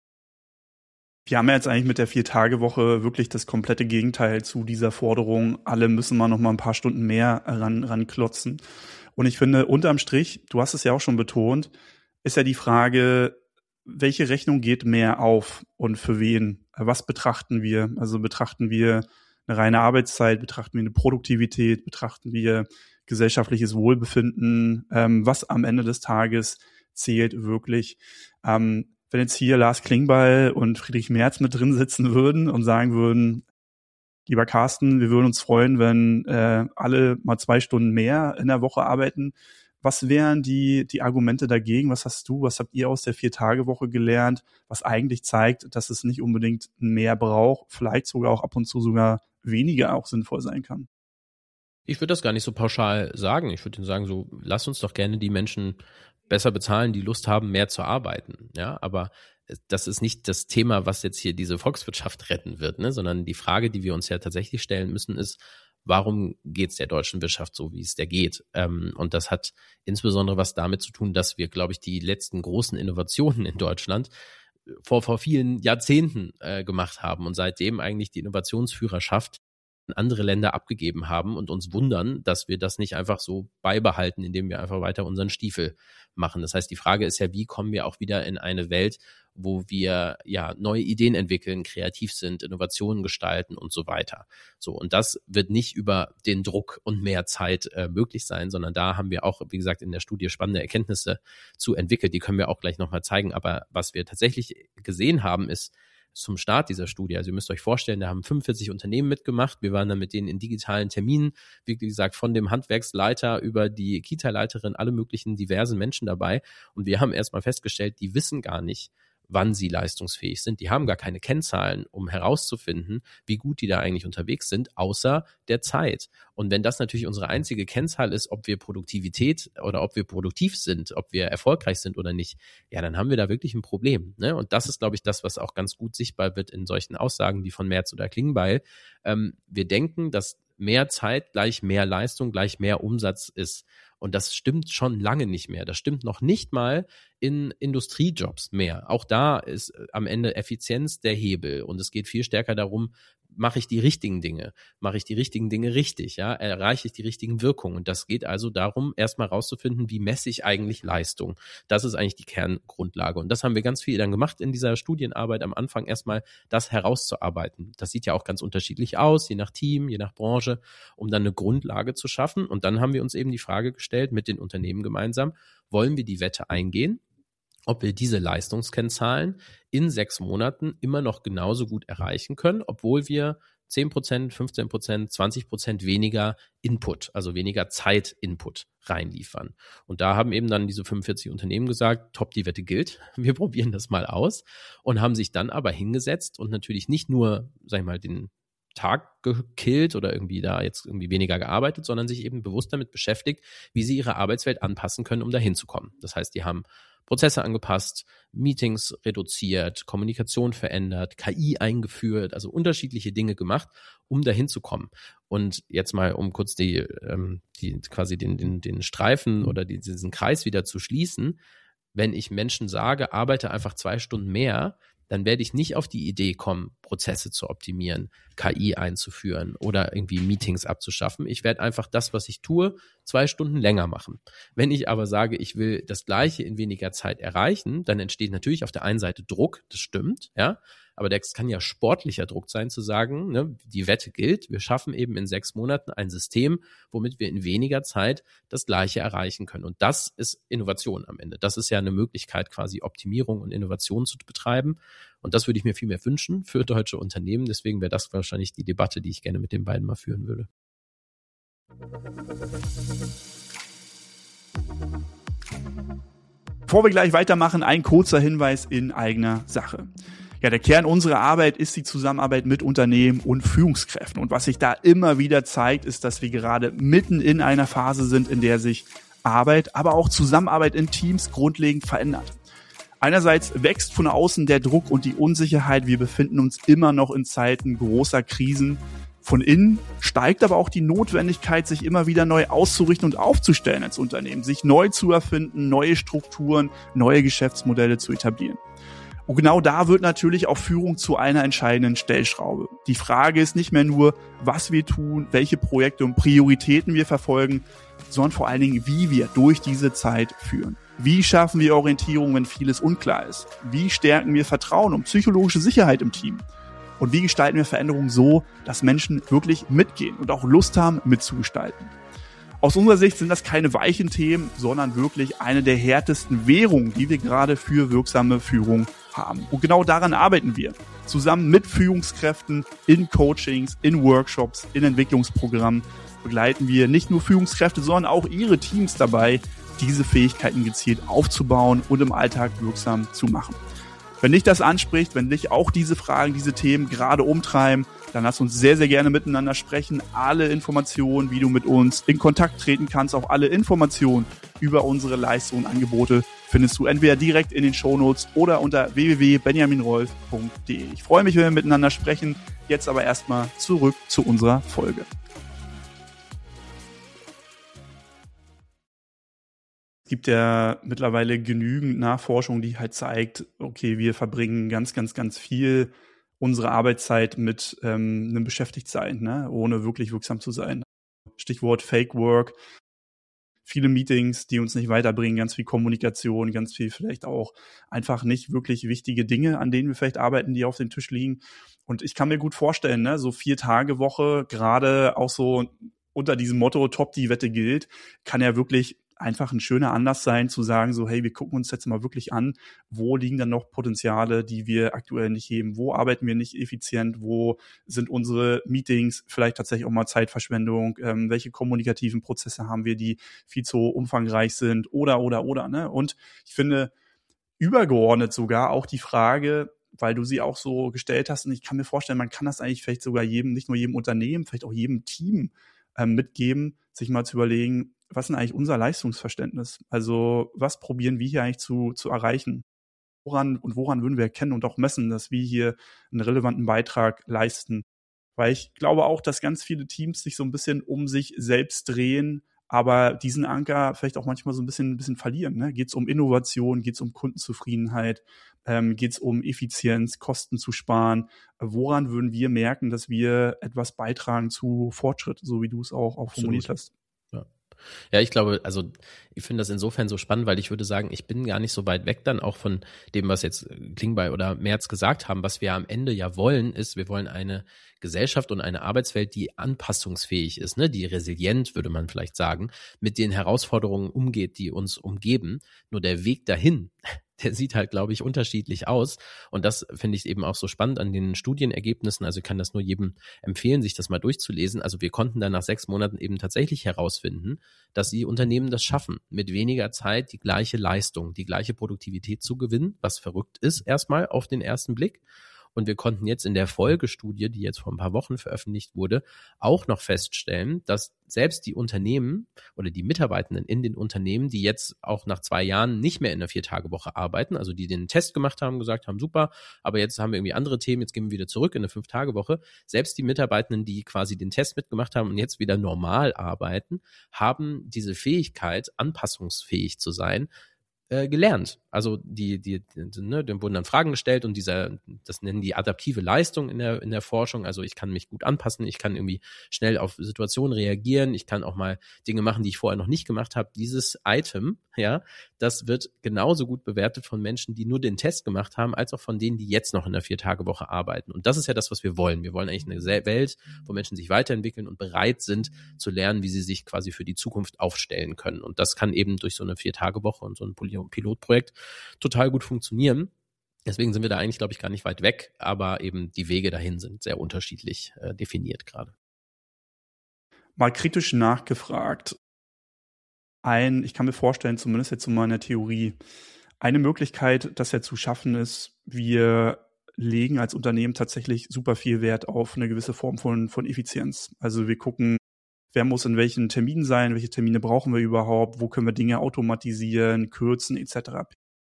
Wir haben ja jetzt eigentlich mit der Vier-Tage-Woche wirklich das komplette Gegenteil zu dieser Forderung. Alle müssen mal noch mal ein paar Stunden mehr ran, ranklotzen. Und ich finde, unterm Strich, du hast es ja auch schon betont, ist ja die Frage, welche Rechnung geht mehr auf und für wen? Was betrachten wir? Also betrachten wir eine reine Arbeitszeit, betrachten wir eine Produktivität, betrachten wir gesellschaftliches Wohlbefinden, ähm, was am Ende des Tages zählt wirklich. Ähm, wenn jetzt hier Lars Klingbeil und Friedrich Merz mit drin sitzen würden und sagen würden, lieber Carsten, wir würden uns freuen, wenn äh, alle mal zwei Stunden mehr in der Woche arbeiten. Was wären die die Argumente dagegen? Was hast du, was habt ihr aus der Vier-Tage-Woche gelernt, was eigentlich zeigt, dass es nicht unbedingt mehr braucht, vielleicht sogar auch ab und zu sogar weniger auch sinnvoll sein kann? Ich würde das gar nicht so pauschal sagen. Ich würde sagen, so, lass uns doch gerne die Menschen besser bezahlen, die Lust haben, mehr zu arbeiten. Ja, aber das ist nicht das Thema, was jetzt hier diese Volkswirtschaft retten wird, ne? Sondern die Frage, die wir uns ja tatsächlich stellen müssen, ist, warum geht es der deutschen Wirtschaft so, wie es der geht? Ähm, und das hat insbesondere was damit zu tun, dass wir, glaube ich, die letzten großen Innovationen in Deutschland vor, vor vielen Jahrzehnten äh, gemacht haben und seitdem eigentlich die Innovationsführerschaft andere Länder abgegeben haben und uns wundern, dass wir das nicht einfach so beibehalten, indem wir einfach weiter unseren Stiefel machen. Das heißt, die Frage ist ja, wie kommen wir auch wieder in eine Welt, wo wir ja neue Ideen entwickeln, kreativ sind, Innovationen gestalten und so weiter. So, und das wird nicht über den Druck und mehr Zeit äh, möglich sein, sondern da haben wir auch, wie gesagt, in der Studie spannende Erkenntnisse zu entwickelt. Die können wir auch gleich nochmal zeigen. Aber was wir tatsächlich gesehen haben, ist, zum Start dieser Studie. Also ihr müsst euch vorstellen, da haben fünfundvierzig Unternehmen mitgemacht. Wir waren dann mit denen in digitalen Terminen, wie gesagt, von dem Handwerksleiter über die Kita-Leiterin, alle möglichen diversen Menschen dabei. Und wir haben erstmal festgestellt, die wissen gar nicht, wann sie leistungsfähig sind. Die haben gar keine Kennzahlen, um herauszufinden, wie gut die da eigentlich unterwegs sind, außer der Zeit. Und wenn das natürlich unsere einzige Kennzahl ist, ob wir Produktivität oder ob wir produktiv sind, ob wir erfolgreich sind oder nicht, ja, dann haben wir da wirklich ein Problem, ne? Und das ist, glaube ich, das, was auch ganz gut sichtbar wird in solchen Aussagen wie von Merz oder Klingbeil. Ähm, wir denken, dass mehr Zeit gleich mehr Leistung, gleich mehr Umsatz ist. Und das stimmt schon lange nicht mehr. Das stimmt noch nicht mal in Industriejobs mehr. Auch da ist am Ende Effizienz der Hebel. Und es geht viel stärker darum, mache ich die richtigen Dinge? Mache ich die richtigen Dinge richtig? Ja, erreiche ich die richtigen Wirkungen? Und das geht also darum, erstmal rauszufinden, wie messe ich eigentlich Leistung? Das ist eigentlich die Kerngrundlage. Und das haben wir ganz viel dann gemacht in dieser Studienarbeit am Anfang, erstmal das herauszuarbeiten. Das sieht ja auch ganz unterschiedlich aus, je nach Team, je nach Branche, um dann eine Grundlage zu schaffen. Und dann haben wir uns eben die Frage gestellt, mit den Unternehmen gemeinsam, wollen wir die Wette eingehen, ob wir diese Leistungskennzahlen in sechs Monaten immer noch genauso gut erreichen können, obwohl wir zehn Prozent, fünfzehn Prozent, zwanzig Prozent weniger Input, also weniger Zeit-Input reinliefern. Und da haben eben dann diese fünfundvierzig Unternehmen gesagt, top, die Wette gilt, wir probieren das mal aus und haben sich dann aber hingesetzt und natürlich nicht nur, sag ich mal, den Tag gekillt oder irgendwie da jetzt irgendwie weniger gearbeitet, sondern sich eben bewusst damit beschäftigt, wie sie ihre Arbeitswelt anpassen können, um da hinzukommen. Das heißt, die haben Prozesse angepasst, Meetings reduziert, Kommunikation verändert, K I eingeführt, also unterschiedliche Dinge gemacht, um dahin zu kommen. Und jetzt mal, um kurz die, ähm, die quasi den, den, den Streifen oder die, diesen Kreis wieder zu schließen, wenn ich Menschen sage, arbeite einfach zwei Stunden mehr, dann werde ich nicht auf die Idee kommen, Prozesse zu optimieren, K I einzuführen oder irgendwie Meetings abzuschaffen. Ich werde einfach das, was ich tue, zwei Stunden länger machen. Wenn ich aber sage, ich will das Gleiche in weniger Zeit erreichen, dann entsteht natürlich auf der einen Seite Druck, das stimmt, ja, aber das kann ja sportlicher Druck sein, zu sagen, ne, die Wette gilt, wir schaffen eben in sechs Monaten ein System, womit wir in weniger Zeit das Gleiche erreichen können. Und das ist Innovation am Ende. Das ist ja eine Möglichkeit, quasi Optimierung und Innovation zu betreiben. Und das würde ich mir viel mehr wünschen für deutsche Unternehmen. Deswegen wäre das wahrscheinlich die Debatte, die ich gerne mit den beiden mal führen würde. Bevor wir gleich weitermachen, ein kurzer Hinweis in eigener Sache. Ja, der Kern unserer Arbeit ist die Zusammenarbeit mit Unternehmen und Führungskräften. Und was sich da immer wieder zeigt, ist, dass wir gerade mitten in einer Phase sind, in der sich Arbeit, aber auch Zusammenarbeit in Teams grundlegend verändert. Einerseits wächst von außen der Druck und die Unsicherheit. Wir befinden uns immer noch in Zeiten großer Krisen. Von innen steigt aber auch die Notwendigkeit, sich immer wieder neu auszurichten und aufzustellen als Unternehmen, sich neu zu erfinden, neue Strukturen, neue Geschäftsmodelle zu etablieren. Und genau da wird natürlich auch Führung zu einer entscheidenden Stellschraube. Die Frage ist nicht mehr nur, was wir tun, welche Projekte und Prioritäten wir verfolgen, sondern vor allen Dingen, wie wir durch diese Zeit führen. Wie schaffen wir Orientierung, wenn vieles unklar ist? Wie stärken wir Vertrauen und psychologische Sicherheit im Team? Und wie gestalten wir Veränderungen so, dass Menschen wirklich mitgehen und auch Lust haben, mitzugestalten? Aus unserer Sicht sind das keine weichen Themen, sondern wirklich eine der härtesten Währungen, die wir gerade für wirksame Führung haben. Und genau daran arbeiten wir. Zusammen mit Führungskräften in Coachings, in Workshops, in Entwicklungsprogrammen begleiten wir nicht nur Führungskräfte, sondern auch ihre Teams dabei, diese Fähigkeiten gezielt aufzubauen und im Alltag wirksam zu machen. Wenn dich das anspricht, wenn dich auch diese Fragen, diese Themen gerade umtreiben, dann lass uns sehr, sehr gerne miteinander sprechen. Alle Informationen, wie du mit uns in Kontakt treten kannst, auch alle Informationen über unsere Leistungen und Angebote findest du entweder direkt in den Shownotes oder unter w w w punkt benjamin rolf punkt d e. Ich freue mich, wenn wir miteinander sprechen. Jetzt aber erstmal zurück zu unserer Folge. Es gibt ja mittlerweile genügend Nachforschung, die halt zeigt, okay, wir verbringen ganz, ganz, ganz viel unsere Arbeitszeit mit ähm, einem Beschäftigtsein, ne, ohne wirklich wirksam zu sein. Stichwort Fake Work, viele Meetings, die uns nicht weiterbringen, ganz viel Kommunikation, ganz viel vielleicht auch einfach nicht wirklich wichtige Dinge, an denen wir vielleicht arbeiten, die auf dem Tisch liegen. Und ich kann mir gut vorstellen, ne, so vier Tage Woche, gerade auch so unter diesem Motto, top, die Wette gilt, kann ja wirklich einfach ein schöner Anlass sein, zu sagen so, hey, wir gucken uns jetzt mal wirklich an, wo liegen dann noch Potenziale, die wir aktuell nicht heben, wo arbeiten wir nicht effizient, wo sind unsere Meetings vielleicht tatsächlich auch mal Zeitverschwendung, ähm, welche kommunikativen Prozesse haben wir, die viel zu umfangreich sind oder, oder, oder, ne? Und ich finde, übergeordnet sogar auch die Frage, weil du sie auch so gestellt hast, und ich kann mir vorstellen, man kann das eigentlich vielleicht sogar jedem, nicht nur jedem Unternehmen, vielleicht auch jedem Team ähm, mitgeben, sich mal zu überlegen, was ist denn eigentlich unser Leistungsverständnis? Also was probieren wir hier eigentlich zu, zu erreichen? Woran und woran würden wir erkennen und auch messen, dass wir hier einen relevanten Beitrag leisten? Weil ich glaube auch, dass ganz viele Teams sich so ein bisschen um sich selbst drehen, aber diesen Anker vielleicht auch manchmal so ein bisschen, ein bisschen verlieren. Ne? Geht es um Innovation, geht es um Kundenzufriedenheit, ähm, geht es um Effizienz, Kosten zu sparen? Woran würden wir merken, dass wir etwas beitragen zu Fortschritt, so wie du es auch, auch formuliert hast? Ja. Ja, ich glaube, also ich finde das insofern so spannend, weil ich würde sagen, ich bin gar nicht so weit weg dann auch von dem, was jetzt Klingbeil oder Merz gesagt haben. Was wir am Ende ja wollen, ist, wir wollen eine Gesellschaft und eine Arbeitswelt, die anpassungsfähig ist, ne, die resilient, würde man vielleicht sagen, mit den Herausforderungen umgeht, die uns umgeben. Nur der Weg dahin, der sieht halt, glaube ich, unterschiedlich aus. Und das finde ich eben auch so spannend an den Studienergebnissen. Also ich kann das nur jedem empfehlen, sich das mal durchzulesen. Also wir konnten dann nach sechs Monaten eben tatsächlich herausfinden, dass die Unternehmen das schaffen, mit weniger Zeit die gleiche Leistung, die gleiche Produktivität zu gewinnen, was verrückt ist erstmal auf den ersten Blick. Und wir konnten jetzt in der Folgestudie, die jetzt vor ein paar Wochen veröffentlicht wurde, auch noch feststellen, dass selbst die Unternehmen oder die Mitarbeitenden in den Unternehmen, die jetzt auch nach zwei Jahren nicht mehr in der Vier-Tage-Woche arbeiten, also die den Test gemacht haben, gesagt haben, super, aber jetzt haben wir irgendwie andere Themen, jetzt gehen wir wieder zurück in eine Fünf-Tage-Woche. Selbst die Mitarbeitenden, die quasi den Test mitgemacht haben und jetzt wieder normal arbeiten, haben diese Fähigkeit, anpassungsfähig zu sein, äh, gelernt. Also die, die, die, ne, dem wurden dann Fragen gestellt und dieser, das nennen die adaptive Leistung in der, in der Forschung. Also ich kann mich gut anpassen, ich kann irgendwie schnell auf Situationen reagieren, ich kann auch mal Dinge machen, die ich vorher noch nicht gemacht habe. Dieses Item, ja, das wird genauso gut bewertet von Menschen, die nur den Test gemacht haben, als auch von denen, die jetzt noch in der Vier-Tage-Woche arbeiten. Und das ist ja das, was wir wollen. Wir wollen eigentlich eine Welt, wo Menschen sich weiterentwickeln und bereit sind zu lernen, wie sie sich quasi für die Zukunft aufstellen können. Und das kann eben durch so eine Vier-Tage-Woche und so ein Pilotprojekt total gut funktionieren. Deswegen sind wir da eigentlich, glaube ich, gar nicht weit weg, aber eben die Wege dahin sind sehr unterschiedlich äh, definiert gerade. Mal kritisch nachgefragt. Ein, ich kann mir vorstellen, zumindest jetzt in meiner Theorie, eine Möglichkeit, das ja zu schaffen ist, wir legen als Unternehmen tatsächlich super viel Wert auf eine gewisse Form von, von Effizienz. Also wir gucken, wer muss in welchen Terminen sein, welche Termine brauchen wir überhaupt, wo können wir Dinge automatisieren, kürzen et cetera.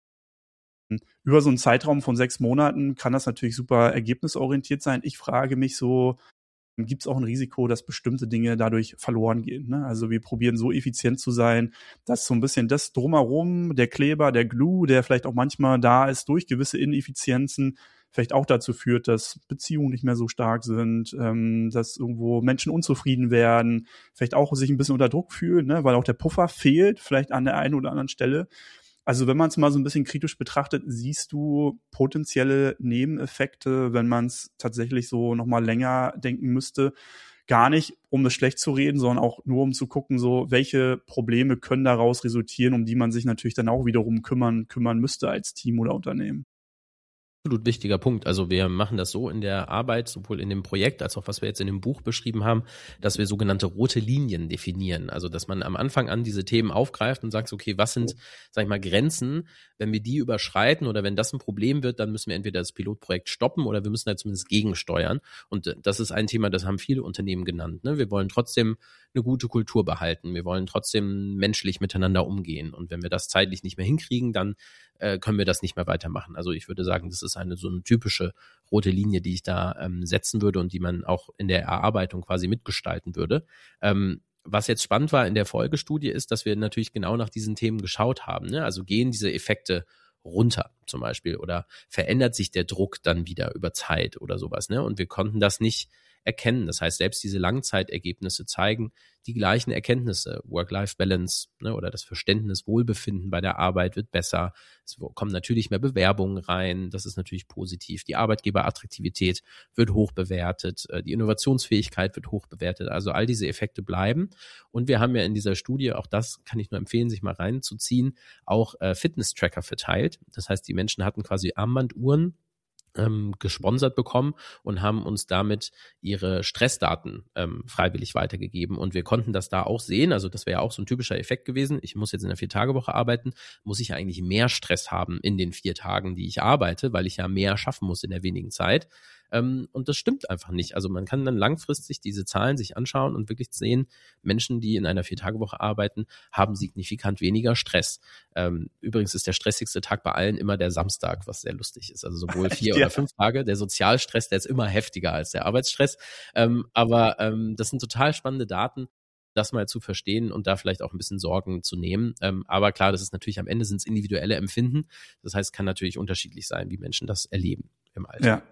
Über so einen Zeitraum von sechs Monaten kann das natürlich super ergebnisorientiert sein. Ich frage mich so, gibt es auch ein Risiko, dass bestimmte Dinge dadurch verloren gehen, ne? Also wir probieren so effizient zu sein, dass so ein bisschen das Drumherum, der Kleber, der Glue, der vielleicht auch manchmal da ist durch gewisse Ineffizienzen, vielleicht auch dazu führt, dass Beziehungen nicht mehr so stark sind, ähm, dass irgendwo Menschen unzufrieden werden, vielleicht auch sich ein bisschen unter Druck fühlen, ne? Weil auch der Puffer fehlt, vielleicht an der einen oder anderen Stelle. Also wenn man es mal so ein bisschen kritisch betrachtet, siehst du potenzielle Nebeneffekte, wenn man es tatsächlich so nochmal länger denken müsste, gar nicht, um das schlecht zu reden, sondern auch nur, um zu gucken, so welche Probleme können daraus resultieren, um die man sich natürlich dann auch wiederum kümmern, kümmern müsste als Team oder Unternehmen. Absolut wichtiger Punkt. Also wir machen das so in der Arbeit, sowohl in dem Projekt als auch was wir jetzt in dem Buch beschrieben haben, dass wir sogenannte rote Linien definieren. Also dass man am Anfang an diese Themen aufgreift und sagt, okay, was sind, sag ich mal, Grenzen? Wenn wir die überschreiten oder wenn das ein Problem wird, dann müssen wir entweder das Pilotprojekt stoppen oder wir müssen da zumindest gegensteuern. Und das ist ein Thema, das haben viele Unternehmen genannt, ne? Wir wollen trotzdem eine gute Kultur behalten. Wir wollen trotzdem menschlich miteinander umgehen. Und wenn wir das zeitlich nicht mehr hinkriegen, dann äh, können wir das nicht mehr weitermachen. Also ich würde sagen, das ist eine so eine typische rote Linie, die ich da ähm, setzen würde und die man auch in der Erarbeitung quasi mitgestalten würde. Ähm, was jetzt spannend war in der Folgestudie ist, dass wir natürlich genau nach diesen Themen geschaut haben, ne? Also gehen diese Effekte runter zum Beispiel oder verändert sich der Druck dann wieder über Zeit oder sowas, ne? Und wir konnten das nicht erkennen. Das heißt, selbst diese Langzeitergebnisse zeigen die gleichen Erkenntnisse. Work-Life-Balance, ne, oder das Verständnis, Wohlbefinden bei der Arbeit wird besser. Es kommen natürlich mehr Bewerbungen rein. Das ist natürlich positiv. Die Arbeitgeberattraktivität wird hoch bewertet. Die Innovationsfähigkeit wird hoch bewertet. Also all diese Effekte bleiben. Und wir haben ja in dieser Studie, auch das kann ich nur empfehlen, sich mal reinzuziehen, auch äh, Fitness-Tracker verteilt. Das heißt, die Menschen hatten quasi Armbanduhren ähm, gesponsert bekommen und haben uns damit ihre Stressdaten ähm, freiwillig weitergegeben und wir konnten das da auch sehen, also das wäre ja auch so ein typischer Effekt gewesen, ich muss jetzt in der Vier-Tage-Woche arbeiten, muss ich ja eigentlich mehr Stress haben in den vier Tagen, die ich arbeite, weil ich ja mehr schaffen muss in der wenigen Zeit. Ähm, und das stimmt einfach nicht. Also man kann dann langfristig diese Zahlen sich anschauen und wirklich sehen, Menschen, die in einer Vier-Tage-Woche arbeiten, haben signifikant weniger Stress. Ähm, übrigens ist der stressigste Tag bei allen immer der Samstag, was sehr lustig ist. Also sowohl vier ja. oder fünf Tage. Der Sozialstress, der ist immer heftiger als der Arbeitsstress. Ähm, aber ähm, das sind total spannende Daten, das mal zu verstehen und da vielleicht auch ein bisschen Sorgen zu nehmen. Ähm, aber klar, das ist natürlich am Ende sind es individuelle Empfinden. Das heißt, es kann natürlich unterschiedlich sein, wie Menschen das erleben im Alltag. Ja.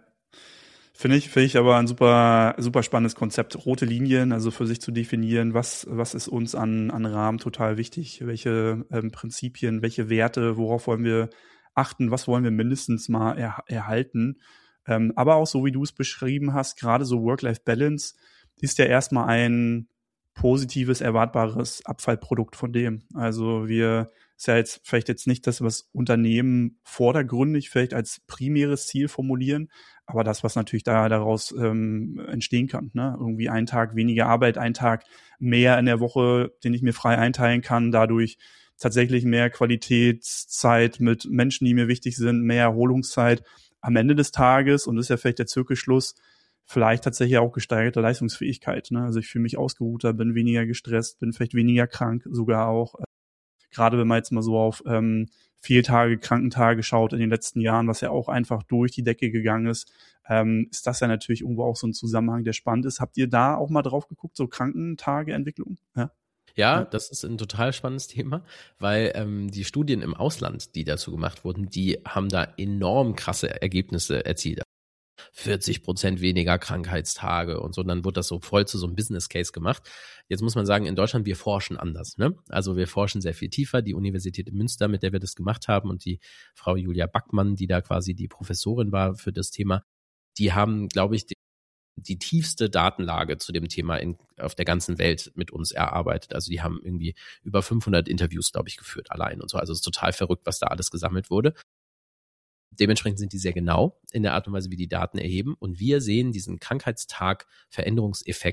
Finde ich, finde ich aber ein super, super spannendes Konzept. Rote Linien, also für sich zu definieren, was, was ist uns an, an Rahmen total wichtig, welche ähm, Prinzipien, welche Werte, worauf wollen wir achten, was wollen wir mindestens mal er, erhalten. Ähm, aber auch so, wie du es beschrieben hast, gerade so Work-Life-Balance ist ja erstmal ein positives, erwartbares Abfallprodukt von dem. Also wir, ist ja jetzt vielleicht jetzt nicht das, was Unternehmen vordergründig vielleicht als primäres Ziel formulieren, aber das, was natürlich da daraus ähm, entstehen kann, ne? Irgendwie einen Tag weniger Arbeit, einen Tag mehr in der Woche, den ich mir frei einteilen kann, dadurch tatsächlich mehr Qualitätszeit mit Menschen, die mir wichtig sind, mehr Erholungszeit am Ende des Tages, und das ist ja vielleicht der Zirkelschluss, vielleicht tatsächlich auch gesteigerte Leistungsfähigkeit, ne? Also ich fühle mich ausgeruhter, bin weniger gestresst, bin vielleicht weniger krank, sogar auch. Gerade wenn man jetzt mal so auf ähm, Fehltage, Krankentage schaut in den letzten Jahren, was ja auch einfach durch die Decke gegangen ist, ähm, ist das ja natürlich irgendwo auch so ein Zusammenhang, der spannend ist. Habt ihr da auch mal drauf geguckt, so Krankentageentwicklung? Ja. Ja, das ist ein total spannendes Thema, weil ähm, die Studien im Ausland, die dazu gemacht wurden, die haben da enorm krasse Ergebnisse erzielt. vierzig Prozent weniger Krankheitstage und so, und dann wurde das so voll zu so einem Business Case gemacht. Jetzt muss man sagen, in Deutschland, wir forschen anders, ne? Also wir forschen sehr viel tiefer. Die Universität in Münster, mit der wir das gemacht haben, und die Frau Julia Backmann, die da quasi die Professorin war für das Thema, die haben, glaube ich, die, die tiefste Datenlage zu dem Thema in, auf der ganzen Welt mit uns erarbeitet. Also die haben irgendwie über fünfhundert Interviews, glaube ich, geführt allein und so. Also es ist total verrückt, was da alles gesammelt wurde. Dementsprechend sind die sehr genau in der Art und Weise, wie die Daten erheben. Und wir sehen diesen Krankheitstag-Veränderungseffekt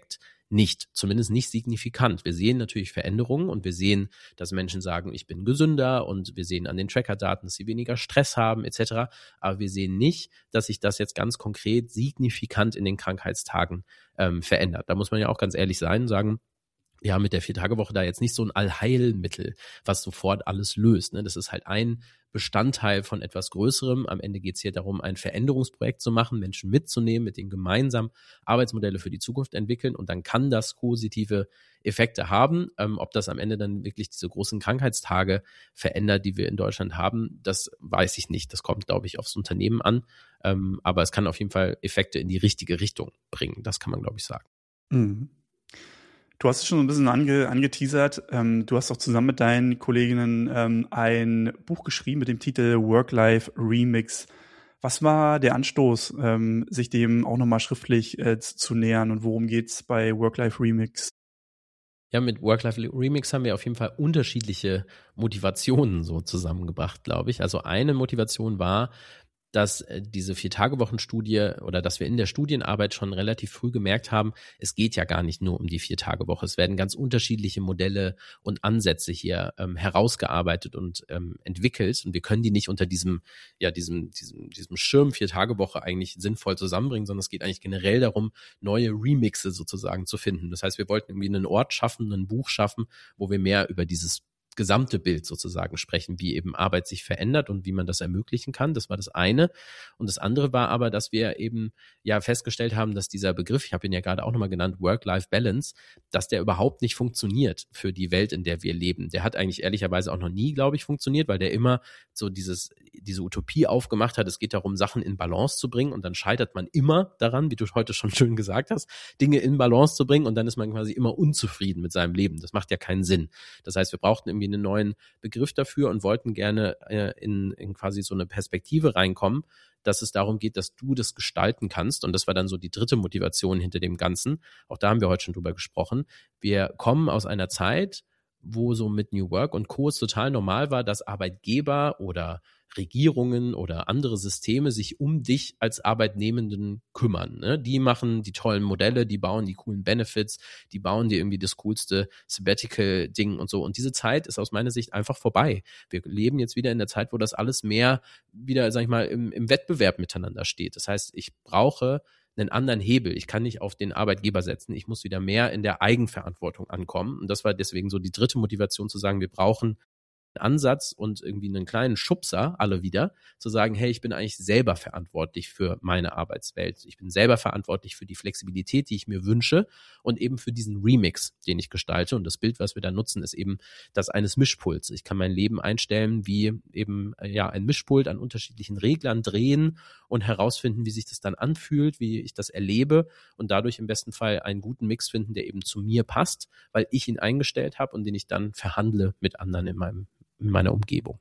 nicht, zumindest nicht signifikant. Wir sehen natürlich Veränderungen und wir sehen, dass Menschen sagen, ich bin gesünder und wir sehen an den Tracker-Daten, dass sie weniger Stress haben et cetera. Aber wir sehen nicht, dass sich das jetzt ganz konkret signifikant in den Krankheitstagen ähm, verändert. Da muss man ja auch ganz ehrlich sein und sagen, wir haben mit der Vier-Tage-Woche da jetzt nicht so ein Allheilmittel, was sofort alles löst. Ne? Das ist halt ein Bestandteil von etwas Größerem. Am Ende geht es hier darum, ein Veränderungsprojekt zu machen, Menschen mitzunehmen, mit denen gemeinsam Arbeitsmodelle für die Zukunft entwickeln und dann kann das positive Effekte haben. Ähm, ob das am Ende dann wirklich diese großen Krankheitstage verändert, die wir in Deutschland haben, das weiß ich nicht. Das kommt, glaube ich, aufs Unternehmen an. Ähm, aber es kann auf jeden Fall Effekte in die richtige Richtung bringen. Das kann man, glaube ich, sagen. Mhm. Du hast es schon ein bisschen ange, angeteasert. Ähm, du hast auch zusammen mit deinen Kolleginnen ähm, ein Buch geschrieben mit dem Titel Work-Life Remix. Was war der Anstoß, ähm, sich dem auch nochmal schriftlich äh, zu nähern und worum geht's bei Work-Life Remix? Ja, mit Work-Life Remix haben wir auf jeden Fall unterschiedliche Motivationen so zusammengebracht, glaube ich. Also eine Motivation war, dass diese Vier-Tage-Wochen-Studie oder dass wir in der Studienarbeit schon relativ früh gemerkt haben, es geht ja gar nicht nur um die Vier-Tage-Woche. Es werden ganz unterschiedliche Modelle und Ansätze hier ähm, herausgearbeitet und ähm, entwickelt und wir können die nicht unter diesem, ja, diesem, diesem, diesem Schirm Vier-Tage-Woche eigentlich sinnvoll zusammenbringen, sondern es geht eigentlich generell darum, neue Remixe sozusagen zu finden. Das heißt, wir wollten irgendwie einen Ort schaffen, ein Buch schaffen, wo wir mehr über dieses gesamte Bild sozusagen sprechen, wie eben Arbeit sich verändert und wie man das ermöglichen kann. Das war das eine. Und das andere war aber, dass wir eben ja festgestellt haben, dass dieser Begriff, ich habe ihn ja gerade auch nochmal genannt, Work-Life-Balance, dass der überhaupt nicht funktioniert für die Welt, in der wir leben. Der hat eigentlich ehrlicherweise auch noch nie, glaube ich, funktioniert, weil der immer so dieses, diese Utopie aufgemacht hat. Es geht darum, Sachen in Balance zu bringen und dann scheitert man immer daran, wie du heute schon schön gesagt hast, Dinge in Balance zu bringen und dann ist man quasi immer unzufrieden mit seinem Leben. Das macht ja keinen Sinn. Das heißt, wir brauchten irgendwie einen neuen Begriff dafür und wollten gerne äh, in, in quasi so eine Perspektive reinkommen, dass es darum geht, dass du das gestalten kannst. Und das war dann so die dritte Motivation hinter dem Ganzen. Auch da haben wir heute schon drüber gesprochen. Wir kommen aus einer Zeit, wo so mit New Work und Co. es total normal war, dass Arbeitgeber oder Regierungen oder andere Systeme sich um dich als Arbeitnehmenden kümmern. Ne? Die machen die tollen Modelle, die bauen die coolen Benefits, die bauen dir irgendwie das coolste Sabbatical-Ding und so. Und diese Zeit ist aus meiner Sicht einfach vorbei. Wir leben jetzt wieder in der Zeit, wo das alles mehr wieder, sag ich mal, im, im Wettbewerb miteinander steht. Das heißt, ich brauche einen anderen Hebel. Ich kann nicht auf den Arbeitgeber setzen. Ich muss wieder mehr in der Eigenverantwortung ankommen. Und das war deswegen so die dritte Motivation zu sagen, wir brauchen Ansatz und irgendwie einen kleinen Schubser, alle wieder, zu sagen, hey, ich bin eigentlich selber verantwortlich für meine Arbeitswelt. Ich bin selber verantwortlich für die Flexibilität, die ich mir wünsche und eben für diesen Remix, den ich gestalte. Und das Bild, was wir da nutzen, ist eben das eines Mischpults. Ich kann mein Leben einstellen wie eben ja ein Mischpult an unterschiedlichen Reglern drehen und herausfinden, wie sich das dann anfühlt, wie ich das erlebe und dadurch im besten Fall einen guten Mix finden, der eben zu mir passt, weil ich ihn eingestellt habe und den ich dann verhandle mit anderen in meinem in meiner Umgebung.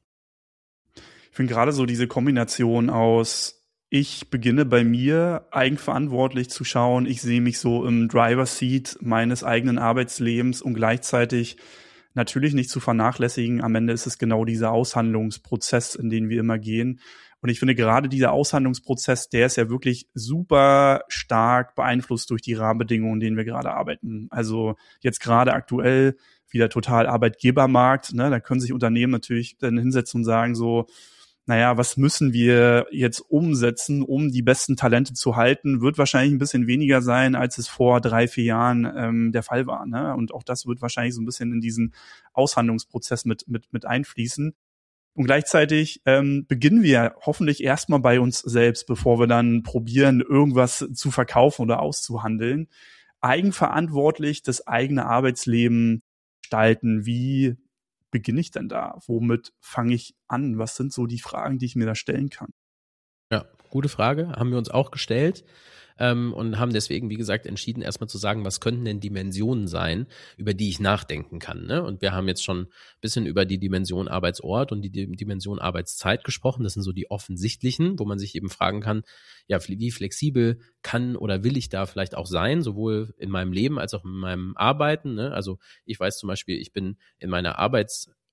Ich finde gerade so diese Kombination aus, ich beginne bei mir eigenverantwortlich zu schauen, ich sehe mich so im Driver's Seat meines eigenen Arbeitslebens und gleichzeitig natürlich nicht zu vernachlässigen, am Ende ist es genau dieser Aushandlungsprozess, in den wir immer gehen. Und ich finde gerade dieser Aushandlungsprozess, der ist ja wirklich super stark beeinflusst durch die Rahmenbedingungen, in denen wir gerade arbeiten. Also jetzt gerade aktuell wieder total Arbeitgebermarkt, ne? Da können sich Unternehmen natürlich dann hinsetzen und sagen so, naja, was müssen wir jetzt umsetzen, um die besten Talente zu halten, wird wahrscheinlich ein bisschen weniger sein, als es vor drei, vier Jahren ähm, der Fall war. Ne? Und auch das wird wahrscheinlich so ein bisschen in diesen Aushandlungsprozess mit mit mit einfließen. Und gleichzeitig ähm, beginnen wir hoffentlich erstmal bei uns selbst, bevor wir dann probieren, irgendwas zu verkaufen oder auszuhandeln. Eigenverantwortlich das eigene Arbeitsleben gestalten. Wie beginne ich denn da? Womit fange ich an? Was sind so die Fragen, die ich mir da stellen kann? Ja, gute Frage. Haben wir uns auch gestellt. Ähm, und haben deswegen, wie gesagt, entschieden, erstmal zu sagen, was könnten denn Dimensionen sein, über die ich nachdenken kann. Ne? Und wir haben jetzt schon ein bisschen über die Dimension Arbeitsort und die Dimension Arbeitszeit gesprochen. Das sind so die offensichtlichen, wo man sich eben fragen kann, ja, wie flexibel kann oder will ich da vielleicht auch sein, sowohl in meinem Leben als auch in meinem Arbeiten. Ne? Also ich weiß zum Beispiel, ich bin in meiner Arbeits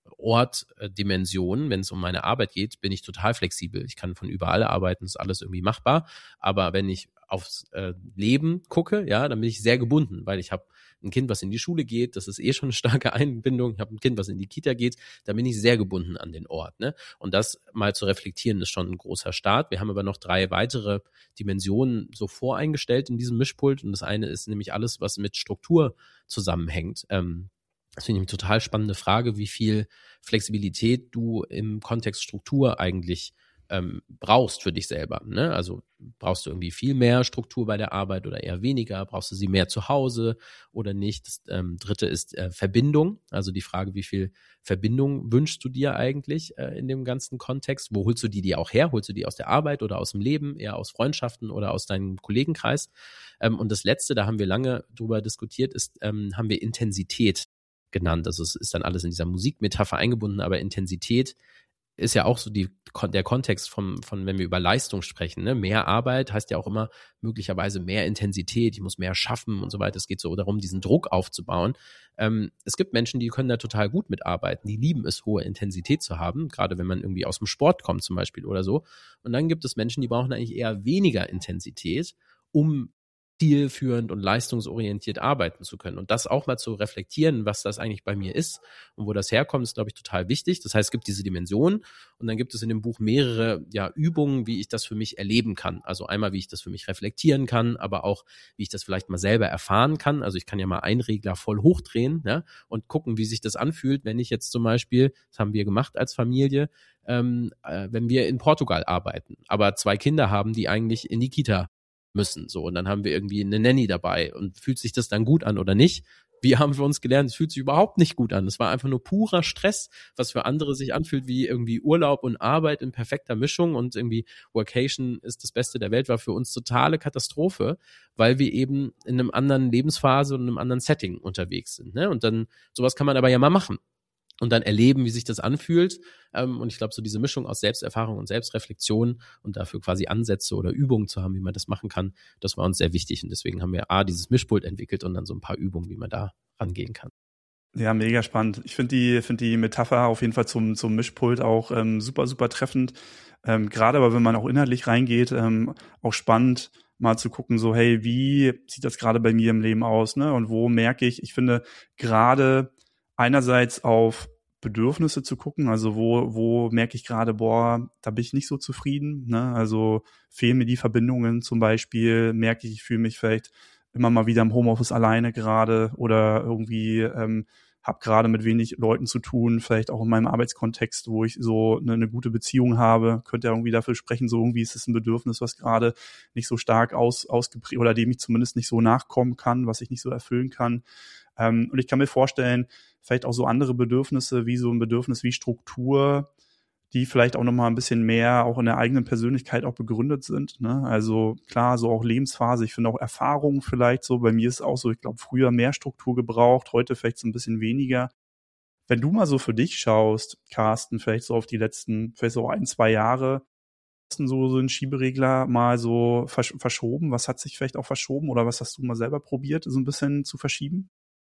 Ortdimension, wenn es um meine Arbeit geht, bin ich total flexibel. Ich kann von überall arbeiten, ist alles irgendwie machbar. Aber wenn ich aufs äh, Leben gucke, ja, dann bin ich sehr gebunden, weil ich habe ein Kind, was in die Schule geht, das ist eh schon eine starke Einbindung. Ich habe ein Kind, was in die Kita geht, da bin ich sehr gebunden an den Ort. Ne? Und das mal zu reflektieren, ist schon ein großer Start. Wir haben aber noch drei weitere Dimensionen so voreingestellt in diesem Mischpult. Und das eine ist nämlich alles, was mit Struktur zusammenhängt. Ähm, Das finde ich eine total spannende Frage, wie viel Flexibilität du im Kontext Struktur eigentlich ähm, brauchst für dich selber. Ne? Also brauchst du irgendwie viel mehr Struktur bei der Arbeit oder eher weniger? Brauchst du sie mehr zu Hause oder nicht? Das ähm, dritte ist äh, Verbindung. Also die Frage, wie viel Verbindung wünschst du dir eigentlich äh, in dem ganzen Kontext? Wo holst du die dir auch her? Holst du die aus der Arbeit oder aus dem Leben, eher aus Freundschaften oder aus deinem Kollegenkreis? Ähm, und das Letzte, da haben wir lange drüber diskutiert, ist, ähm, haben wir Intensität genannt. Also es ist dann alles in dieser Musikmetapher eingebunden, aber Intensität ist ja auch so die, der Kontext vom, von, wenn wir über Leistung sprechen. Ne? Mehr Arbeit heißt ja auch immer möglicherweise mehr Intensität, ich muss mehr schaffen und so weiter. Es geht so darum, diesen Druck aufzubauen. Ähm, es gibt Menschen, die können da total gut mitarbeiten, die lieben es, hohe Intensität zu haben, gerade wenn man irgendwie aus dem Sport kommt zum Beispiel oder so. Und dann gibt es Menschen, die brauchen eigentlich eher weniger Intensität, um zielführend und leistungsorientiert arbeiten zu können. Und das auch mal zu reflektieren, was das eigentlich bei mir ist und wo das herkommt, ist, glaube ich, total wichtig. Das heißt, es gibt diese Dimension und dann gibt es in dem Buch mehrere ja, Übungen, wie ich das für mich erleben kann. Also einmal, wie ich das für mich reflektieren kann, aber auch, wie ich das vielleicht mal selber erfahren kann. Also ich kann ja mal einen Regler voll hochdrehen, ja, und gucken, wie sich das anfühlt, wenn ich jetzt zum Beispiel, das haben wir gemacht als Familie, ähm, äh, wenn wir in Portugal arbeiten, aber zwei Kinder haben, die eigentlich in die Kita müssen. So, und dann haben wir irgendwie eine Nanny dabei. Und fühlt sich das dann gut an oder nicht? Wie haben wir uns gelernt? Es fühlt sich überhaupt nicht gut an. Es war einfach nur purer Stress, was für andere sich anfühlt wie irgendwie Urlaub und Arbeit in perfekter Mischung und irgendwie Workation ist das Beste der Welt, war für uns totale Katastrophe, weil wir eben in einem anderen Lebensphase und einem anderen Setting unterwegs sind. Ne? Und dann, sowas kann man aber ja mal machen. Und dann erleben, wie sich das anfühlt. Und ich glaube, so diese Mischung aus Selbsterfahrung und Selbstreflexion und dafür quasi Ansätze oder Übungen zu haben, wie man das machen kann, das war uns sehr wichtig. Und deswegen haben wir A, dieses Mischpult entwickelt und dann so ein paar Übungen, wie man da rangehen kann. Ja, mega spannend. Ich finde die, finde die Metapher auf jeden Fall zum, zum Mischpult auch ähm, super, super treffend. Ähm, gerade aber, wenn man auch inhaltlich reingeht, ähm, auch spannend, mal zu gucken, so, hey, wie sieht das gerade bei mir im Leben aus, ne? Und wo merke ich, ich finde gerade einerseits auf Bedürfnisse zu gucken, also wo wo merke ich gerade, boah, da bin ich nicht so zufrieden, ne? Also fehlen mir die Verbindungen zum Beispiel, merke ich, ich fühle mich vielleicht immer mal wieder im Homeoffice alleine gerade oder irgendwie ähm, habe gerade mit wenig Leuten zu tun, vielleicht auch in meinem Arbeitskontext, wo ich so eine, eine gute Beziehung habe, könnte ja irgendwie dafür sprechen, so irgendwie ist es ein Bedürfnis, was gerade nicht so stark aus ausgeprägt oder dem ich zumindest nicht so nachkommen kann, was ich nicht so erfüllen kann. Ähm, und ich kann mir vorstellen, vielleicht auch so andere Bedürfnisse, wie so ein Bedürfnis wie Struktur, die vielleicht auch nochmal ein bisschen mehr auch in der eigenen Persönlichkeit auch begründet sind. Ne? Also klar, so auch Lebensphase, ich finde auch Erfahrung vielleicht so. Bei mir ist es auch so, ich glaube, früher mehr Struktur gebraucht, heute vielleicht so ein bisschen weniger. Wenn du mal so für dich schaust, Carsten, vielleicht so auf die letzten, vielleicht so ein, zwei Jahre, hast du so, so einen Schieberegler mal so versch- verschoben? Was hat sich vielleicht auch verschoben oder was hast du mal selber probiert, so ein bisschen zu verschieben?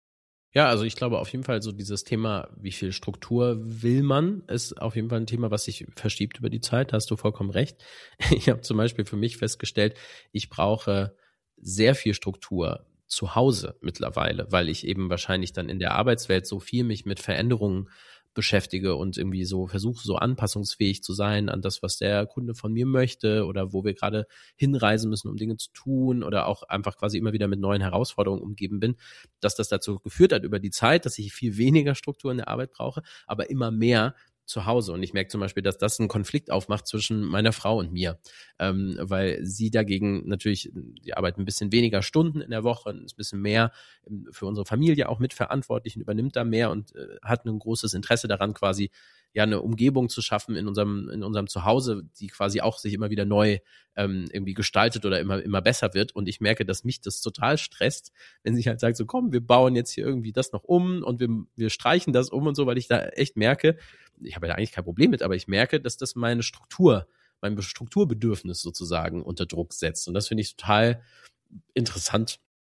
Ja, also ich glaube auf jeden Fall so dieses Thema, wie viel Struktur will man, ist auf jeden Fall ein Thema, was sich verschiebt über die Zeit, da hast du vollkommen recht. Ich habe zum Beispiel für mich festgestellt, ich brauche sehr viel Struktur zu Hause mittlerweile, weil ich eben wahrscheinlich dann in der Arbeitswelt so viel mich mit Veränderungen beschäftige und irgendwie so versuche, so anpassungsfähig zu sein an das, was der Kunde von mir möchte oder wo wir gerade hinreisen müssen, um Dinge zu tun oder auch einfach quasi immer wieder mit neuen Herausforderungen umgeben bin, dass das dazu geführt hat über die Zeit, dass ich viel weniger Struktur in der Arbeit brauche, aber immer mehr zu Hause. Und ich merke zum Beispiel, dass das einen Konflikt aufmacht zwischen meiner Frau und mir, ähm, weil sie dagegen natürlich, die arbeitet ein bisschen weniger Stunden in der Woche, ein bisschen mehr für unsere Familie auch mitverantwortlich und übernimmt da mehr und äh, hat ein großes Interesse daran, quasi ja eine Umgebung zu schaffen in unserem in unserem Zuhause, die quasi auch sich immer wieder neu ähm, irgendwie gestaltet oder immer immer besser wird. Und ich merke, dass mich das total stresst, wenn sie halt sagt, so komm, wir bauen jetzt hier irgendwie das noch um und wir wir streichen das um und so, weil ich da echt merke, ich habe ja eigentlich kein Problem mit, aber ich merke, dass das meine Struktur, mein Strukturbedürfnis sozusagen unter Druck setzt. Und das finde ich total interessant.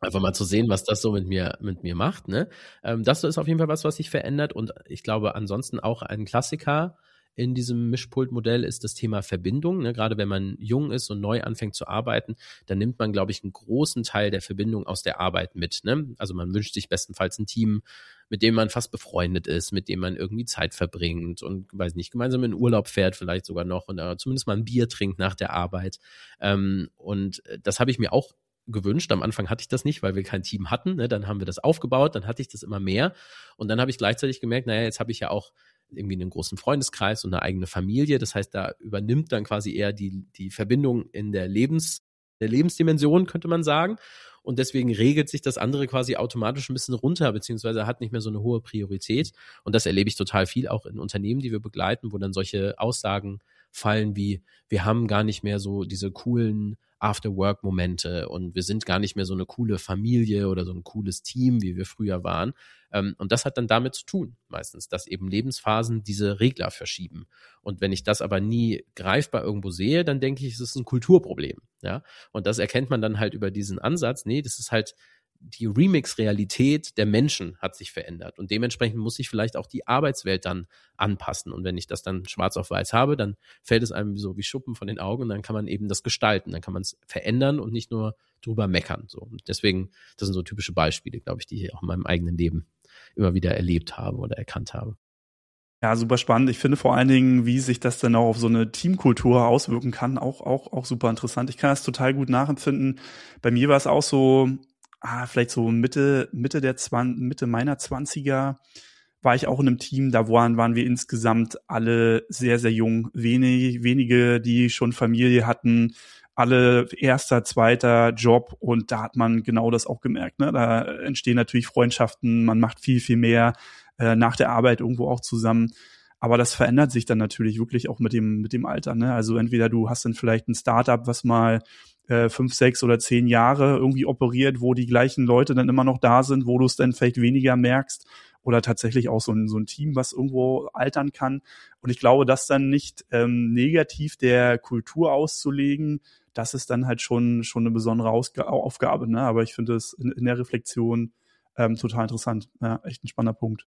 Einfach mal zu sehen, was das so mit mir mit mir macht, ne? Ähm, das ist auf jeden Fall was, was sich verändert und ich glaube ansonsten auch ein Klassiker in diesem Mischpultmodell ist das Thema Verbindung, ne? Gerade wenn man jung ist und neu anfängt zu arbeiten, dann nimmt man, glaube ich, einen großen Teil der Verbindung aus der Arbeit mit, ne? Also man wünscht sich bestenfalls ein Team, mit dem man fast befreundet ist, mit dem man irgendwie Zeit verbringt und, weiß nicht, gemeinsam in Urlaub fährt vielleicht sogar noch oder zumindest mal ein Bier trinkt nach der Arbeit. Ähm, und das habe ich mir auch gewünscht. Am Anfang hatte ich das nicht, weil wir kein Team hatten. Ne? Dann haben wir das aufgebaut, dann hatte ich das immer mehr. Und dann habe ich gleichzeitig gemerkt, naja, jetzt habe ich ja auch irgendwie einen großen Freundeskreis und eine eigene Familie. Das heißt, da übernimmt dann quasi eher die, die Verbindung in der Lebens, der Lebensdimension, könnte man sagen. Und deswegen regelt sich das andere quasi automatisch ein bisschen runter, beziehungsweise hat nicht mehr so eine hohe Priorität. Und das erlebe ich total viel auch in Unternehmen, die wir begleiten, wo dann solche Aussagen fallen wie, wir haben gar nicht mehr so diese coolen After-Work-Momente und wir sind gar nicht mehr so eine coole Familie oder so ein cooles Team, wie wir früher waren. Ähm, und das hat dann damit zu tun, meistens, dass eben Lebensphasen diese Regler verschieben. Und wenn ich das aber nie greifbar irgendwo sehe, dann denke ich, es ist ein Kulturproblem. Ja? Und das erkennt man dann halt über diesen Ansatz. Nee, das ist halt die Remix-Realität der Menschen hat sich verändert und dementsprechend muss sich vielleicht auch die Arbeitswelt dann anpassen und wenn ich das dann schwarz auf weiß habe, dann fällt es einem so wie Schuppen von den Augen und dann kann man eben das gestalten, dann kann man es verändern und nicht nur drüber meckern. So. Und deswegen, das sind so typische Beispiele, glaube ich, die ich auch in meinem eigenen Leben immer wieder erlebt habe oder erkannt habe. Ja, super spannend. Ich finde vor allen Dingen, wie sich das dann auch auf so eine Teamkultur auswirken kann, auch, auch, auch super interessant. Ich kann das total gut nachempfinden. Bei mir war es auch so, ah, vielleicht so Mitte, Mitte der Zwan- Mitte meiner Zwanziger war ich auch in einem Team, da waren, waren wir insgesamt alle sehr, sehr jung. Wenig, wenige, die schon Familie hatten, alle erster, zweiter Job und da hat man genau das auch gemerkt. Ne? Da entstehen natürlich Freundschaften, man macht viel, viel mehr äh, nach der Arbeit irgendwo auch zusammen. Aber das verändert sich dann natürlich wirklich auch mit dem, mit dem Alter. Ne? Also entweder du hast dann vielleicht ein Startup, was mal äh, fünf, sechs oder zehn Jahre irgendwie operiert, wo die gleichen Leute dann immer noch da sind, wo du es dann vielleicht weniger merkst. Oder tatsächlich auch so ein, so ein Team, was irgendwo altern kann. Und ich glaube, das dann nicht ähm, negativ der Kultur auszulegen, das ist dann halt schon schon eine besondere Ausg- Aufgabe. Ne? Aber ich finde es in, in der Reflexion ähm, total interessant. Ja, echt ein spannender Punkt.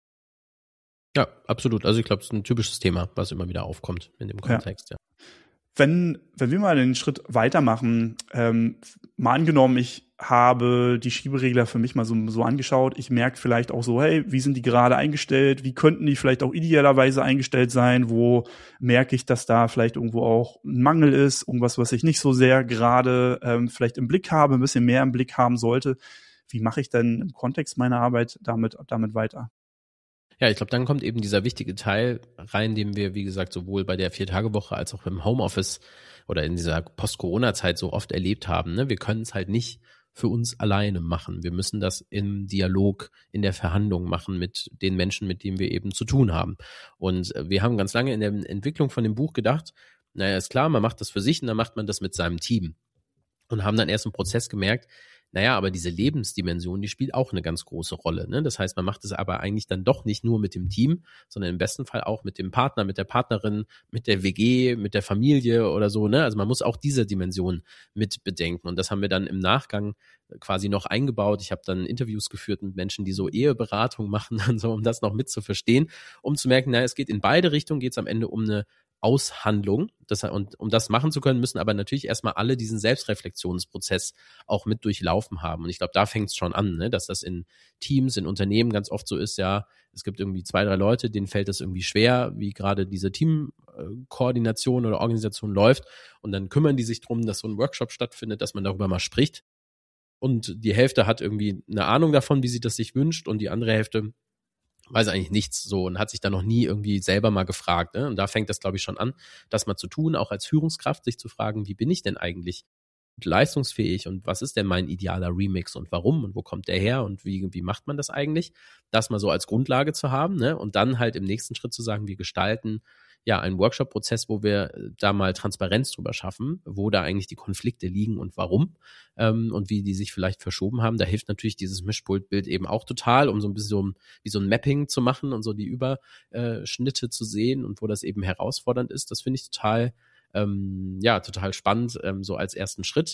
Ja, absolut. Also ich glaube, es ist ein typisches Thema, was immer wieder aufkommt in dem Kontext, ja. ja. Wenn, wenn wir mal den Schritt weitermachen, ähm, mal angenommen, ich habe die Schieberegler für mich mal so, so angeschaut. Ich merke vielleicht auch so, hey, wie sind die gerade eingestellt? Wie könnten die vielleicht auch idealerweise eingestellt sein? Wo merke ich, dass da vielleicht irgendwo auch ein Mangel ist? Irgendwas, was ich nicht so sehr gerade ähm, vielleicht im Blick habe, ein bisschen mehr im Blick haben sollte. Wie mache ich denn im Kontext meiner Arbeit damit, damit weiter? Ja, ich glaube, dann kommt eben dieser wichtige Teil rein, den wir, wie gesagt, sowohl bei der Vier-Tage-Woche als auch im Homeoffice oder in dieser Post-Corona-Zeit so oft erlebt haben. Ne? Wir können es halt nicht für uns alleine machen. Wir müssen das im Dialog, in der Verhandlung machen mit den Menschen, mit denen wir eben zu tun haben. Und wir haben ganz lange in der Entwicklung von dem Buch gedacht, naja, ist klar, man macht das für sich und dann macht man das mit seinem Team. Und haben dann erst im Prozess gemerkt, naja, aber diese Lebensdimension, die spielt auch eine ganz große Rolle. Ne? Das heißt, man macht es aber eigentlich dann doch nicht nur mit dem Team, sondern im besten Fall auch mit dem Partner, mit der Partnerin, mit der W G, mit der Familie oder so. Ne? Also man muss auch diese Dimension mit bedenken. Und das haben wir dann im Nachgang quasi noch eingebaut. Ich habe dann Interviews geführt mit Menschen, die so Eheberatung machen, und so, um das noch mit zu verstehen, um zu merken, naja, es geht in beide Richtungen, geht es am Ende um eine Aushandlung. Das, und um das machen zu können, müssen aber natürlich erstmal alle diesen Selbstreflexionsprozess auch mit durchlaufen haben. Und ich glaube, da fängt es schon an, ne? Dass das in Teams, in Unternehmen ganz oft so ist, ja, es gibt irgendwie zwei, drei Leute, denen fällt es irgendwie schwer, wie gerade diese Teamkoordination oder Organisation läuft. Und dann kümmern die sich drum, dass so ein Workshop stattfindet, dass man darüber mal spricht. Und die Hälfte hat irgendwie eine Ahnung davon, wie sie das sich wünscht, und die andere Hälfte weiß eigentlich nichts so und hat sich da noch nie irgendwie selber mal gefragt. Ne? Und da fängt das, glaube ich, schon an, das mal zu tun, auch als Führungskraft, sich zu fragen, wie bin ich denn eigentlich leistungsfähig und was ist denn mein idealer Remix und warum und wo kommt der her und wie, wie macht man das eigentlich? Das mal so als Grundlage zu haben, ne? Und dann halt im nächsten Schritt zu sagen, wir gestalten ja einen Workshop-Prozess, wo wir da mal Transparenz drüber schaffen, wo da eigentlich die Konflikte liegen und warum ähm, und wie die sich vielleicht verschoben haben. Da hilft natürlich dieses Mischpultbild eben auch total, um so ein bisschen so, wie so ein Mapping zu machen und so die Überschnitte zu sehen und wo das eben herausfordernd ist. Das finde ich total, ähm, ja, total spannend, ähm, so als ersten Schritt.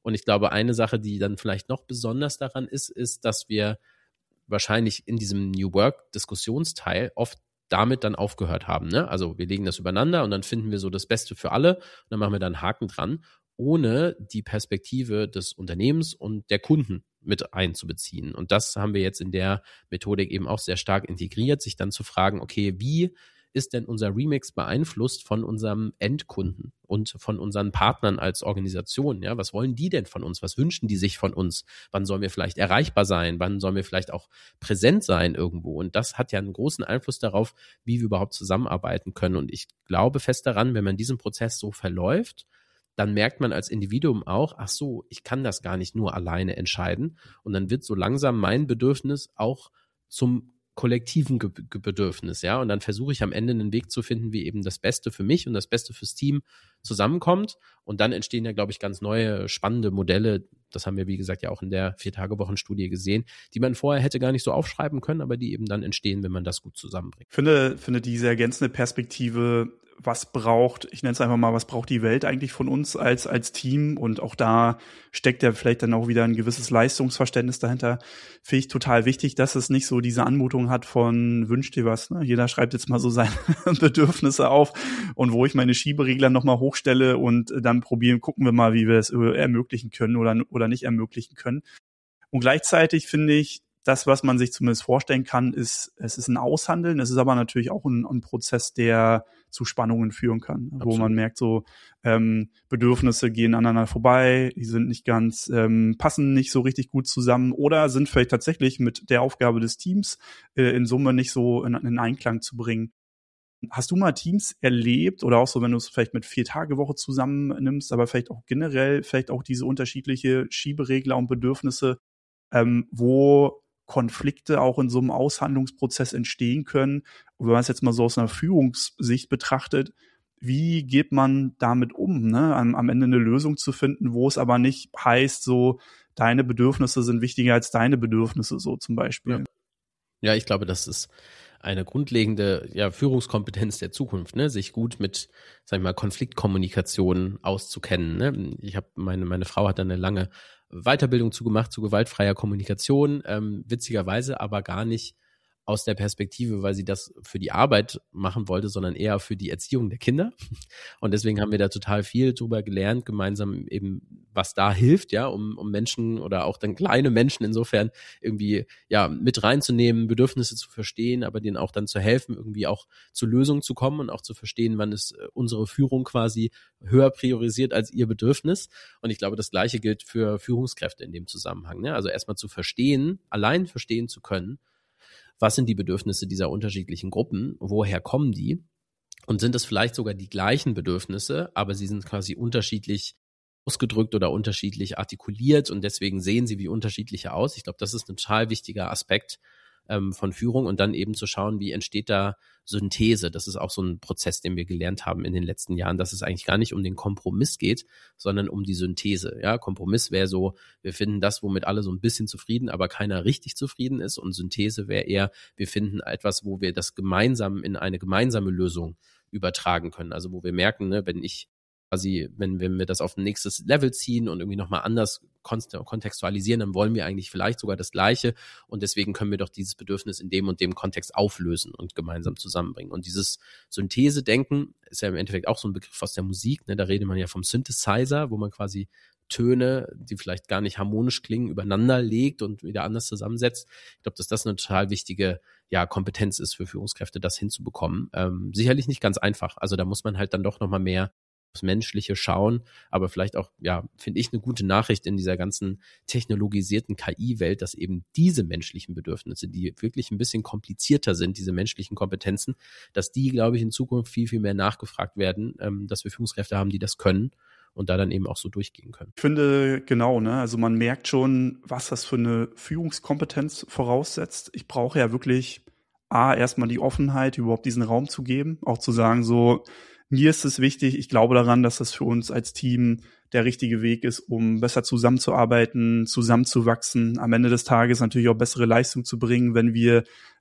Und ich glaube, eine Sache, die dann vielleicht noch besonders daran ist, ist, dass wir wahrscheinlich in diesem New Work-Diskussionsteil oft damit dann aufgehört haben. Ne? Also wir legen das übereinander und dann finden wir so das Beste für alle und dann machen wir da einen Haken dran, ohne die Perspektive des Unternehmens und der Kunden mit einzubeziehen. Und das haben wir jetzt in der Methodik eben auch sehr stark integriert, sich dann zu fragen, okay, wie ist denn unser Remix beeinflusst von unserem Endkunden und von unseren Partnern als Organisation? Ja, was wollen die denn von uns? Was wünschen die sich von uns? Wann sollen wir vielleicht erreichbar sein? Wann sollen wir vielleicht auch präsent sein irgendwo? Und das hat ja einen großen Einfluss darauf, wie wir überhaupt zusammenarbeiten können. Und ich glaube fest daran, wenn man diesen Prozess so verläuft, dann merkt man als Individuum auch, ach so, ich kann das gar nicht nur alleine entscheiden. Und dann wird so langsam mein Bedürfnis auch zum kollektiven Ge- Ge- Bedürfnis, ja, und dann versuche ich am Ende einen Weg zu finden, wie eben das Beste für mich und das Beste fürs Team zusammenkommt und dann entstehen ja, glaube ich, ganz neue, spannende Modelle, das haben wir, wie gesagt, ja auch in der Vier-Tage-Wochen-Studie gesehen, die man vorher hätte gar nicht so aufschreiben können, aber die eben dann entstehen, wenn man das gut zusammenbringt. Ich finde, finde diese ergänzende Perspektive, was braucht, ich nenne es einfach mal, was braucht die Welt eigentlich von uns als als Team, und auch da steckt ja vielleicht dann auch wieder ein gewisses Leistungsverständnis dahinter, finde ich total wichtig, dass es nicht so diese Anmutung hat von wünsch dir was, ne? Jeder schreibt jetzt mal so seine Bedürfnisse auf und wo ich meine Schieberegler nochmal hochstelle und dann probieren, gucken wir mal, wie wir es ermöglichen können oder, oder nicht ermöglichen können. Und gleichzeitig finde ich, das, was man sich zumindest vorstellen kann, ist, es ist ein Aushandeln, es ist aber natürlich auch ein, ein Prozess, der zu Spannungen führen kann, Absolut. Wo man merkt, so ähm, Bedürfnisse gehen aneinander vorbei, die sind nicht ganz, ähm, passen nicht so richtig gut zusammen oder sind vielleicht tatsächlich mit der Aufgabe des Teams äh, in Summe nicht so in, in Einklang zu bringen. Hast du mal Teams erlebt oder auch so, wenn du es vielleicht mit Vier-Tage-Woche zusammennimmst, aber vielleicht auch generell, vielleicht auch diese unterschiedliche Schieberegler und Bedürfnisse, ähm, wo Konflikte auch in so einem Aushandlungsprozess entstehen können. Und wenn man es jetzt mal so aus einer Führungssicht betrachtet, wie geht man damit um, ne? Am, am Ende eine Lösung zu finden, wo es aber nicht heißt, so deine Bedürfnisse sind wichtiger als deine Bedürfnisse, so zum Beispiel. Ja, ja, ich glaube, das ist eine grundlegende ja, Führungskompetenz der Zukunft, ne? Sich gut mit, sag ich mal, Konfliktkommunikation auszukennen. Ne? Ich habe meine meine Frau hat dann eine lange Weiterbildung zu gemacht zu gewaltfreier Kommunikation, ähm, witzigerweise aber gar nicht aus der Perspektive, weil sie das für die Arbeit machen wollte, sondern eher für die Erziehung der Kinder. Und deswegen haben wir da total viel drüber gelernt, gemeinsam eben, was da hilft, ja, um, um Menschen oder auch dann kleine Menschen insofern irgendwie, ja, mit reinzunehmen, Bedürfnisse zu verstehen, aber denen auch dann zu helfen, irgendwie auch zu Lösungen zu kommen und auch zu verstehen, wann ist unsere Führung quasi höher priorisiert als ihr Bedürfnis. Und ich glaube, das Gleiche gilt für Führungskräfte in dem Zusammenhang, ne? Also erstmal zu verstehen, allein verstehen zu können, was sind die Bedürfnisse dieser unterschiedlichen Gruppen, woher kommen die und sind es vielleicht sogar die gleichen Bedürfnisse, aber sie sind quasi unterschiedlich ausgedrückt oder unterschiedlich artikuliert und deswegen sehen sie wie unterschiedliche aus. Ich glaube, das ist ein total wichtiger Aspekt ähm, von Führung und dann eben zu schauen, wie entsteht da Synthese. Das ist auch so ein Prozess, den wir gelernt haben in den letzten Jahren, dass es eigentlich gar nicht um den Kompromiss geht, sondern um die Synthese. Ja, Kompromiss wäre so, wir finden das, womit alle so ein bisschen zufrieden, aber keiner richtig zufrieden ist, und Synthese wäre eher, wir finden etwas, wo wir das gemeinsam in eine gemeinsame Lösung übertragen können. Also wo wir merken, ne, wenn ich quasi, wenn, wenn wir das auf ein nächstes Level ziehen und irgendwie nochmal anders kontextualisieren, dann wollen wir eigentlich vielleicht sogar das Gleiche und deswegen können wir doch dieses Bedürfnis in dem und dem Kontext auflösen und gemeinsam zusammenbringen. Und dieses Synthese-Denken ist ja im Endeffekt auch so ein Begriff aus der Musik, ne? Da redet man ja vom Synthesizer, wo man quasi Töne, die vielleicht gar nicht harmonisch klingen, übereinander legt und wieder anders zusammensetzt. Ich glaube, dass das eine total wichtige ja, Kompetenz ist für Führungskräfte, das hinzubekommen. Ähm, sicherlich nicht ganz einfach. Also da muss man halt dann doch nochmal mehr aufs Menschliche schauen, aber vielleicht auch, ja, finde ich eine gute Nachricht in dieser ganzen technologisierten K I-Welt, dass eben diese menschlichen Bedürfnisse, die wirklich ein bisschen komplizierter sind, diese menschlichen Kompetenzen, dass die, glaube ich, in Zukunft viel, viel mehr nachgefragt werden, ähm, dass wir Führungskräfte haben, die das können und da dann eben auch so durchgehen können. Ich finde, genau, ne, also man merkt schon, was das für eine Führungskompetenz voraussetzt. Ich brauche ja wirklich A, erstmal die Offenheit, überhaupt diesen Raum zu geben, auch zu sagen, so, mir ist es wichtig, ich glaube daran, dass das für uns als Team der richtige Weg ist, um besser zusammenzuarbeiten, zusammenzuwachsen, am Ende des Tages natürlich auch bessere Leistung zu bringen, wenn wir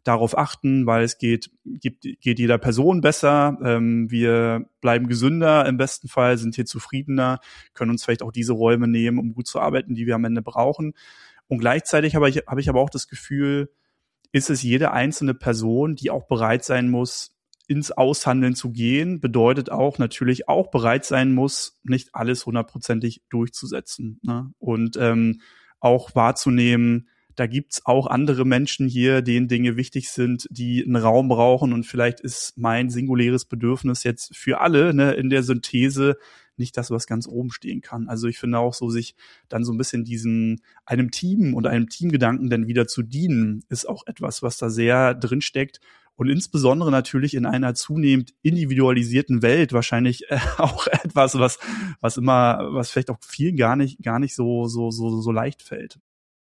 darauf achten, weil es geht, geht, geht jeder Person besser. Ähm, wir bleiben gesünder im besten Fall, sind hier zufriedener, können uns vielleicht auch diese Räume nehmen, um gut zu arbeiten, die wir am Ende brauchen. Und gleichzeitig habe ich, habe ich aber auch das Gefühl, ist es jede einzelne Person, die auch bereit sein muss, ins Aushandeln zu gehen, bedeutet auch natürlich auch bereit sein muss, nicht alles hundertprozentig durchzusetzen, ne? Und ähm, auch wahrzunehmen, da gibt's auch andere Menschen hier, denen Dinge wichtig sind, die einen Raum brauchen und vielleicht ist mein singuläres Bedürfnis jetzt für alle, ne, in der Synthese nicht das, was ganz oben stehen kann. Also ich finde auch so, sich dann so ein bisschen diesem, einem Team und einem Teamgedanken dann wieder zu dienen, ist auch etwas, was da sehr drin steckt und insbesondere natürlich in einer zunehmend individualisierten Welt wahrscheinlich äh, auch etwas, was, was immer, was vielleicht auch vielen gar nicht, gar nicht so, so, so, so leicht fällt.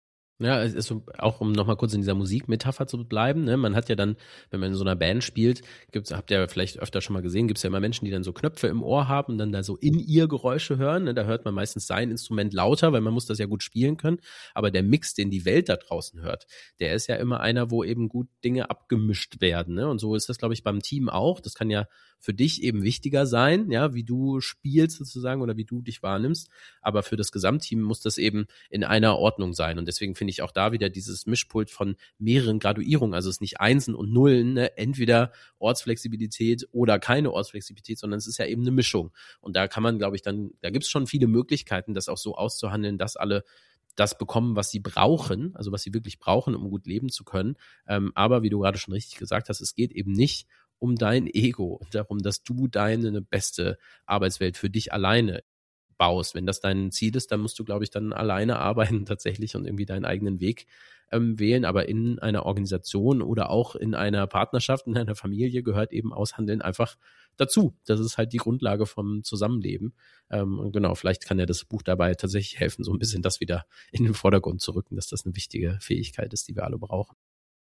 Ja, es ist so, auch um nochmal kurz in dieser Musikmetapher zu bleiben, ne, man hat ja dann, wenn man in so einer Band spielt, gibt's, habt ihr vielleicht öfter schon mal gesehen, gibt's ja immer Menschen, die dann so Knöpfe im Ohr haben und dann da so in ihr Geräusche hören, ne, da hört man meistens sein Instrument lauter, weil man muss das ja gut spielen können, aber der Mix, den die Welt da draußen hört, der ist ja immer einer, wo eben gut Dinge abgemischt werden, ne, und so ist das, glaube ich, beim Team auch, das kann ja für dich eben wichtiger sein, ja, wie du spielst sozusagen oder wie du dich wahrnimmst, aber für das Gesamtteam muss das eben in einer Ordnung sein und deswegen finde ich auch da wieder dieses Mischpult von mehreren Graduierungen, also es ist nicht Einsen und Nullen, ne? Entweder Ortsflexibilität oder keine Ortsflexibilität, sondern es ist ja eben eine Mischung und da kann man, glaube ich, dann, da gibt es schon viele Möglichkeiten, das auch so auszuhandeln, dass alle das bekommen, was sie brauchen, also was sie wirklich brauchen, um gut leben zu können, ähm, aber wie du gerade schon richtig gesagt hast, es geht eben nicht um dein Ego und darum, dass du deine beste Arbeitswelt für dich alleine baust. Wenn das dein Ziel ist, dann musst du, glaube ich, dann alleine arbeiten tatsächlich und irgendwie deinen eigenen Weg ähm, wählen. Aber in einer Organisation oder auch in einer Partnerschaft, in einer Familie gehört eben Aushandeln einfach dazu. Das ist halt die Grundlage vom Zusammenleben. Ähm, und genau, vielleicht kann ja das Buch dabei tatsächlich helfen, so ein bisschen das wieder in den Vordergrund zu rücken, dass das eine wichtige Fähigkeit ist, die wir alle brauchen.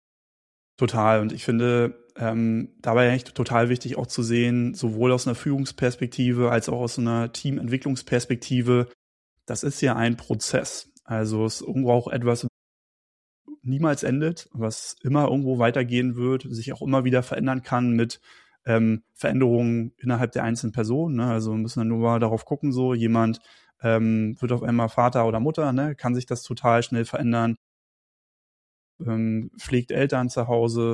Total. Und ich finde, ähm, dabei echt total wichtig auch zu sehen, sowohl aus einer Führungsperspektive als auch aus einer Teamentwicklungsperspektive, das ist ja ein Prozess. Also es ist irgendwo auch etwas, was niemals endet, was immer irgendwo weitergehen wird, sich auch immer wieder verändern kann mit ähm, Veränderungen innerhalb der einzelnen Personen. Ne? Also wir müssen dann nur mal darauf gucken, so jemand ähm, wird auf einmal Vater oder Mutter, ne? Kann sich das total schnell verändern. Ähm, pflegt Eltern zu Hause,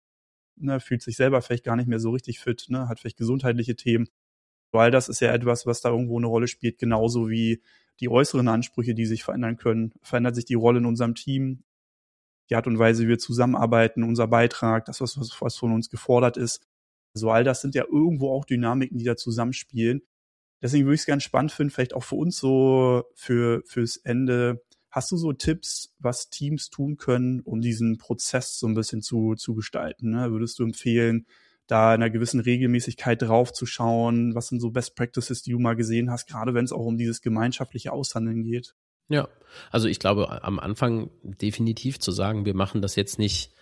ne, fühlt sich selber vielleicht gar nicht mehr so richtig fit, ne, hat vielleicht gesundheitliche Themen. Weil das ist ja etwas, was da irgendwo eine Rolle spielt, genauso wie die äußeren Ansprüche, die sich verändern können. Verändert sich die Rolle in unserem Team, die Art und Weise, wie wir zusammenarbeiten, unser Beitrag, das, was, was von uns gefordert ist. Also all das sind ja irgendwo auch Dynamiken, die da zusammenspielen. Deswegen würde ich es ganz spannend finden, vielleicht auch für uns so für fürs Ende. Hast du so Tipps, was Teams tun können, um diesen Prozess so ein bisschen zu, zu gestalten? Ne? Würdest du empfehlen, da in einer gewissen Regelmäßigkeit drauf zu schauen? Was sind so Best Practices, die du mal gesehen hast, gerade wenn es auch um dieses gemeinschaftliche Aushandeln geht? Ja, also ich glaube, am Anfang definitiv zu sagen, wir machen das jetzt nicht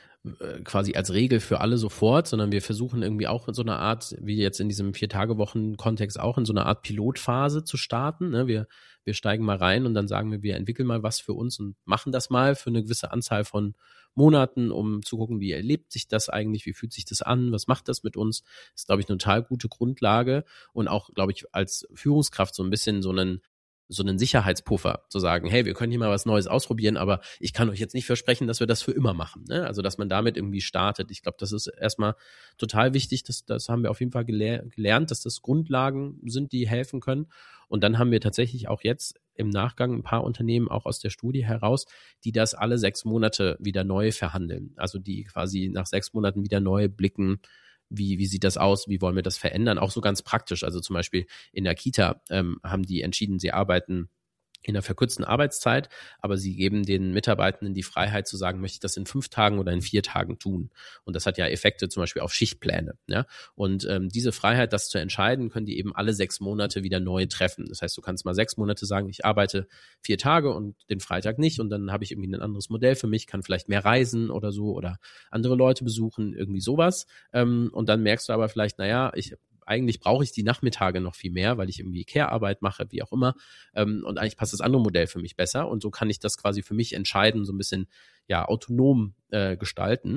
äh, quasi als Regel für alle sofort, sondern wir versuchen irgendwie auch in so einer Art, wie jetzt in diesem Vier-Tage-Wochen-Kontext auch, in so einer Art Pilotphase zu starten. Ne? Wir, wir steigen mal rein und dann sagen wir, wir entwickeln mal was für uns und machen das mal für eine gewisse Anzahl von Monaten, um zu gucken, wie erlebt sich das eigentlich, wie fühlt sich das an, was macht das mit uns. Das ist, glaube ich, eine total gute Grundlage und auch, glaube ich, als Führungskraft so ein bisschen so einen so einen Sicherheitspuffer, zu sagen, hey, wir können hier mal was Neues ausprobieren, aber ich kann euch jetzt nicht versprechen, dass wir das für immer machen. Ne? Also, dass man damit irgendwie startet. Ich glaube, das ist erstmal total wichtig. Das, das haben wir auf jeden Fall gelehr- gelernt, dass das Grundlagen sind, die helfen können. Und dann haben wir tatsächlich auch jetzt im Nachgang ein paar Unternehmen auch aus der Studie heraus, die das alle sechs Monate wieder neu verhandeln. Also die quasi nach sechs Monaten wieder neu blicken, Wie, wie sieht das aus? Wie wollen wir das verändern? Auch so ganz praktisch. Also zum Beispiel in der Kita ähm, haben die entschieden, sie arbeiten in einer verkürzten Arbeitszeit, aber sie geben den Mitarbeitenden die Freiheit zu sagen, möchte ich das in fünf Tagen oder in vier Tagen tun? Und das hat ja Effekte zum Beispiel auf Schichtpläne. Ja? Und ähm, diese Freiheit, das zu entscheiden, können die eben alle sechs Monate wieder neu treffen. Das heißt, du kannst mal sechs Monate sagen, ich arbeite vier Tage und den Freitag nicht und dann habe ich irgendwie ein anderes Modell für mich, kann vielleicht mehr reisen oder so oder andere Leute besuchen, irgendwie sowas. Ähm, und dann merkst du aber vielleicht, naja, ich eigentlich brauche ich die Nachmittage noch viel mehr, weil ich irgendwie Care-Arbeit mache, wie auch immer. Ähm, und eigentlich passt das andere Modell für mich besser. Und so kann ich das quasi für mich entscheiden, so ein bisschen ja autonom äh, gestalten.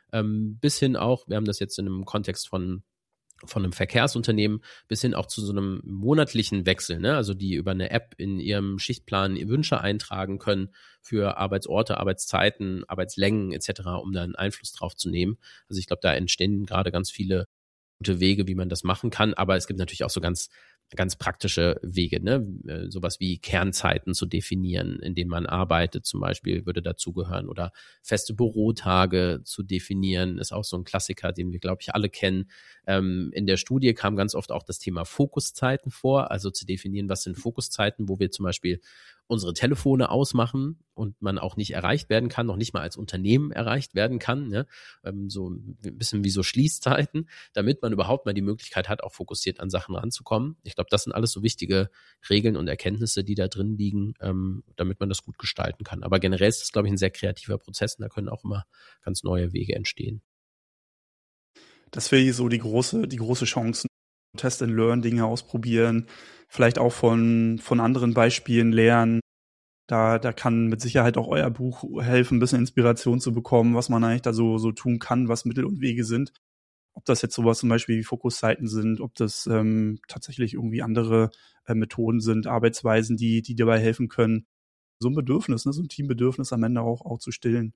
ähm, bis hin auch, wir haben das jetzt in einem Kontext von von einem Verkehrsunternehmen bis hin auch zu so einem monatlichen Wechsel, ne? Also die über eine App in ihrem Schichtplan Wünsche eintragen können für Arbeitsorte, Arbeitszeiten, Arbeitslängen et cetera, um da einen Einfluss drauf zu nehmen. Also ich glaube, da entstehen gerade ganz viele gute Wege, wie man das machen kann, aber es gibt natürlich auch so ganz ganz praktische Wege, ne? Sowas wie Kernzeiten zu definieren, in denen man arbeitet zum Beispiel, würde dazugehören, oder feste Bürotage zu definieren, ist auch so ein Klassiker, den wir, glaube ich, alle kennen. Ähm, in der Studie kam ganz oft auch das Thema Fokuszeiten vor, also zu definieren, was sind Fokuszeiten, wo wir zum Beispiel unsere Telefone ausmachen und man auch nicht erreicht werden kann, noch nicht mal als Unternehmen erreicht werden kann, ne? Ähm, so ein bisschen wie so Schließzeiten, damit man überhaupt mal die Möglichkeit hat, auch fokussiert an Sachen ranzukommen. Ich glaube, das sind alles so wichtige Regeln und Erkenntnisse, die da drin liegen, ähm, damit man das gut gestalten kann. Aber generell ist das, glaube ich, ein sehr kreativer Prozess und da können auch immer ganz neue Wege entstehen. Das wäre so die große, die große Chance. Test and Learn, Dinge ausprobieren, vielleicht auch von, von anderen Beispielen lernen. Da, da kann mit Sicherheit auch euer Buch helfen, ein bisschen Inspiration zu bekommen, was man eigentlich da so, so tun kann, was Mittel und Wege sind. Ob das jetzt sowas zum Beispiel wie Fokuszeiten sind, ob das ähm, tatsächlich irgendwie andere äh, Methoden sind, Arbeitsweisen, die, die dabei helfen können, so ein Bedürfnis, ne, so ein Teambedürfnis am Ende auch, auch zu stillen.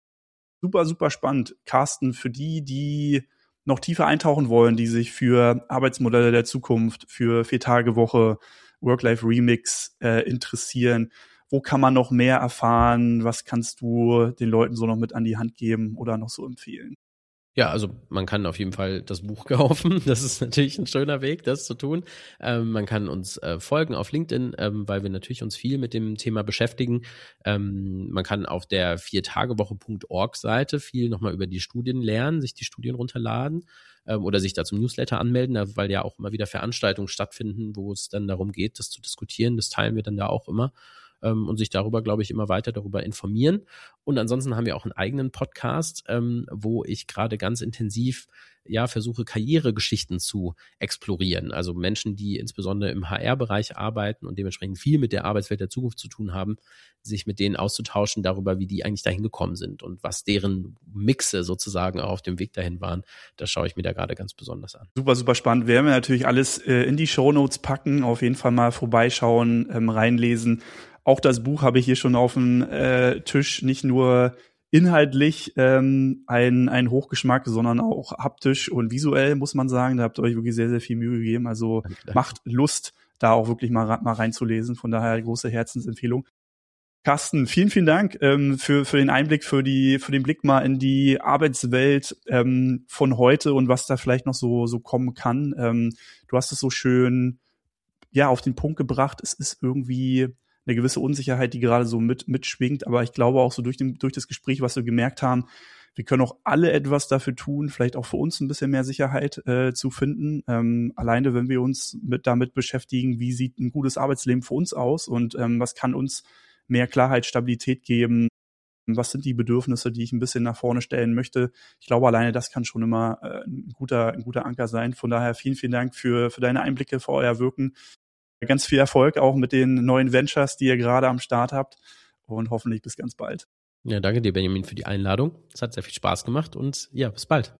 Super, super spannend. Carsten, für die, die noch tiefer eintauchen wollen, die sich für Arbeitsmodelle der Zukunft, für Vier-Tage-Woche, Work-Life-Remix äh, interessieren, wo kann man noch mehr erfahren? Was kannst du den Leuten so noch mit an die Hand geben oder noch so empfehlen? Ja, also man kann auf jeden Fall das Buch kaufen. Das ist natürlich ein schöner Weg, das zu tun. Ähm, man kann uns äh, folgen auf LinkedIn, ähm, weil wir natürlich uns viel mit dem Thema beschäftigen. Ähm, man kann auf der viertagewoche punkt org Seite viel nochmal über die Studien lernen, sich die Studien runterladen ähm, oder sich da zum Newsletter anmelden, weil ja auch immer wieder Veranstaltungen stattfinden, wo es dann darum geht, das zu diskutieren. Das teilen wir dann da auch immer. Und sich darüber, glaube ich, immer weiter darüber informieren. Und ansonsten haben wir auch einen eigenen Podcast, ähm, wo ich gerade ganz intensiv ja versuche, Karrieregeschichten zu explorieren. Also Menschen, die insbesondere im H R-Bereich arbeiten und dementsprechend viel mit der Arbeitswelt der Zukunft zu tun haben, sich mit denen auszutauschen darüber, wie die eigentlich dahin gekommen sind und was deren Mixe sozusagen auch auf dem Weg dahin waren. Das schaue ich mir da gerade ganz besonders an. Super, super spannend. Wir werden natürlich alles äh, in die Shownotes packen, auf jeden Fall mal vorbeischauen, ähm, reinlesen. Auch das Buch habe ich hier schon auf dem äh, Tisch, nicht nur inhaltlich ähm, ein, ein Hochgeschmack, sondern auch haptisch und visuell, muss man sagen. Da habt ihr euch wirklich sehr, sehr viel Mühe gegeben. Also danke, danke. Macht Lust, da auch wirklich mal, mal reinzulesen. Von daher große Herzensempfehlung. Carsten, vielen, vielen Dank ähm, für, für den Einblick, für die, für den Blick mal in die Arbeitswelt ähm, von heute und was da vielleicht noch so, so kommen kann. Ähm, du hast es so schön, ja, auf den Punkt gebracht. Es ist irgendwie eine gewisse Unsicherheit, die gerade so mit mitschwingt. Aber ich glaube auch so durch, den, durch das Gespräch, was wir gemerkt haben, wir können auch alle etwas dafür tun, vielleicht auch für uns ein bisschen mehr Sicherheit äh, zu finden. Ähm, alleine, wenn wir uns mit damit beschäftigen, wie sieht ein gutes Arbeitsleben für uns aus und ähm, was kann uns mehr Klarheit, Stabilität geben, was sind die Bedürfnisse, die ich ein bisschen nach vorne stellen möchte. Ich glaube, alleine das kann schon immer äh, ein guter, ein guter Anker sein. Von daher vielen, vielen Dank für, für deine Einblicke, für euer Wirken. Ganz viel Erfolg auch mit den neuen Ventures, die ihr gerade am Start habt und hoffentlich bis ganz bald. Ja, danke dir, Benjamin, für die Einladung. Es hat sehr viel Spaß gemacht und ja, bis bald.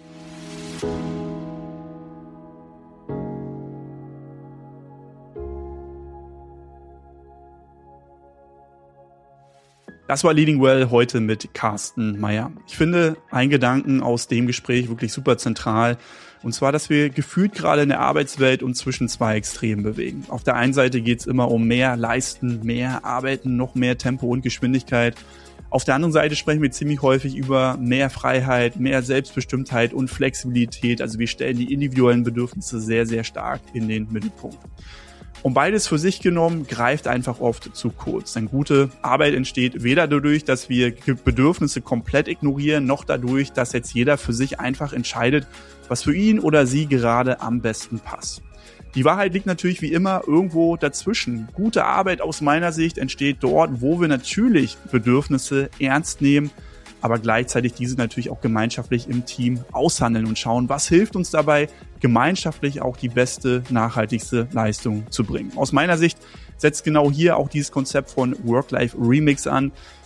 Das war Leading Well heute mit Carsten Meyer. Ich finde einen Gedanken aus dem Gespräch wirklich super zentral. Und zwar, dass wir gefühlt gerade in der Arbeitswelt uns zwischen zwei Extremen bewegen. Auf der einen Seite geht es immer um mehr Leisten, mehr Arbeiten, noch mehr Tempo und Geschwindigkeit. Auf der anderen Seite sprechen wir ziemlich häufig über mehr Freiheit, mehr Selbstbestimmtheit und Flexibilität. Also wir stellen die individuellen Bedürfnisse sehr, sehr stark in den Mittelpunkt. Und beides für sich genommen greift einfach oft zu kurz. Denn gute Arbeit entsteht weder dadurch, dass wir Bedürfnisse komplett ignorieren, noch dadurch, dass jetzt jeder für sich einfach entscheidet, was für ihn oder sie gerade am besten passt. Die Wahrheit liegt natürlich wie immer irgendwo dazwischen. Gute Arbeit aus meiner Sicht entsteht dort, wo wir natürlich Bedürfnisse ernst nehmen, aber gleichzeitig diese natürlich auch gemeinschaftlich im Team aushandeln und schauen, was hilft uns dabei, gemeinschaftlich auch die beste, nachhaltigste Leistung zu bringen. Aus meiner Sicht setzt genau hier auch dieses Konzept von Work-Life-Remix an.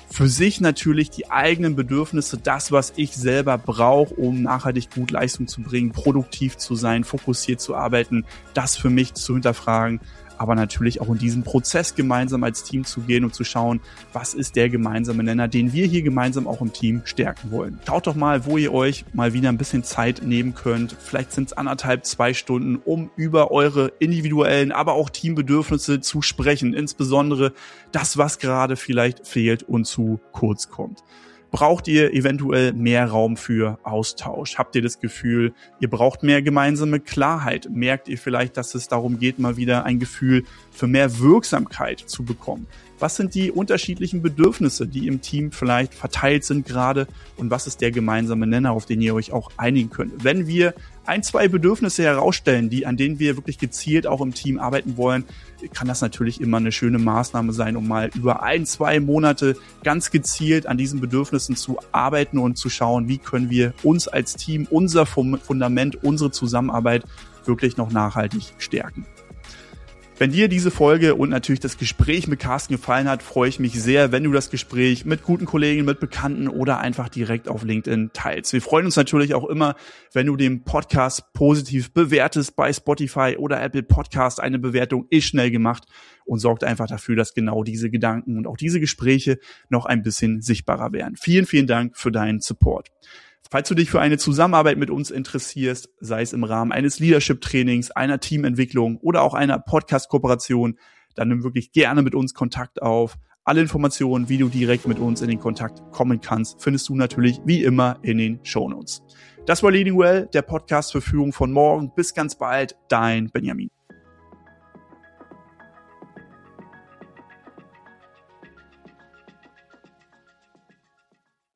für sich natürlich die eigenen Bedürfnisse, das, was ich selber brauche, um nachhaltig gut Leistung zu bringen, produktiv zu sein, fokussiert zu arbeiten, das für mich zu hinterfragen, aber natürlich auch in diesen Prozess gemeinsam als Team zu gehen und zu schauen, was ist der gemeinsame Nenner, den wir hier gemeinsam auch im Team stärken wollen. Schaut doch mal, wo ihr euch mal wieder ein bisschen Zeit nehmen könnt. Vielleicht sind es anderthalb, zwei Stunden, um über eure individuellen, aber auch Teambedürfnisse zu sprechen. Insbesondere das, was gerade vielleicht fehlt und zu kurz kommt. Braucht ihr eventuell mehr Raum für Austausch? Habt ihr das Gefühl, ihr braucht mehr gemeinsame Klarheit? Merkt ihr vielleicht, dass es darum geht, mal wieder ein Gefühl für mehr Wirksamkeit zu bekommen? Was sind die unterschiedlichen Bedürfnisse, die im Team vielleicht verteilt sind gerade? Und was ist der gemeinsame Nenner, auf den ihr euch auch einigen könnt? Wenn wir ein, zwei Bedürfnisse herausstellen, die, an denen wir wirklich gezielt auch im Team arbeiten wollen, kann das natürlich immer eine schöne Maßnahme sein, um mal über ein, zwei Monate ganz gezielt an diesen Bedürfnissen zu arbeiten und zu schauen, wie können wir uns als Team, unser Fundament, unsere Zusammenarbeit wirklich noch nachhaltig stärken. Wenn dir diese Folge und natürlich das Gespräch mit Carsten gefallen hat, freue ich mich sehr, wenn du das Gespräch mit guten Kollegen, mit Bekannten oder einfach direkt auf LinkedIn teilst. Wir freuen uns natürlich auch immer, wenn du den Podcast positiv bewertest bei Spotify oder Apple Podcast. Eine Bewertung ist schnell gemacht und sorgt einfach dafür, dass genau diese Gedanken und auch diese Gespräche noch ein bisschen sichtbarer werden. Vielen, vielen Dank für deinen Support. Falls du dich für eine Zusammenarbeit mit uns interessierst, sei es im Rahmen eines Leadership-Trainings, einer Teamentwicklung oder auch einer Podcast-Kooperation, dann nimm wirklich gerne mit uns Kontakt auf. Alle Informationen, wie du direkt mit uns in den Kontakt kommen kannst, findest du natürlich wie immer in den Shownotes. Das war Leading Well, der Podcast für Führung von morgen. Bis ganz bald, dein Benjamin.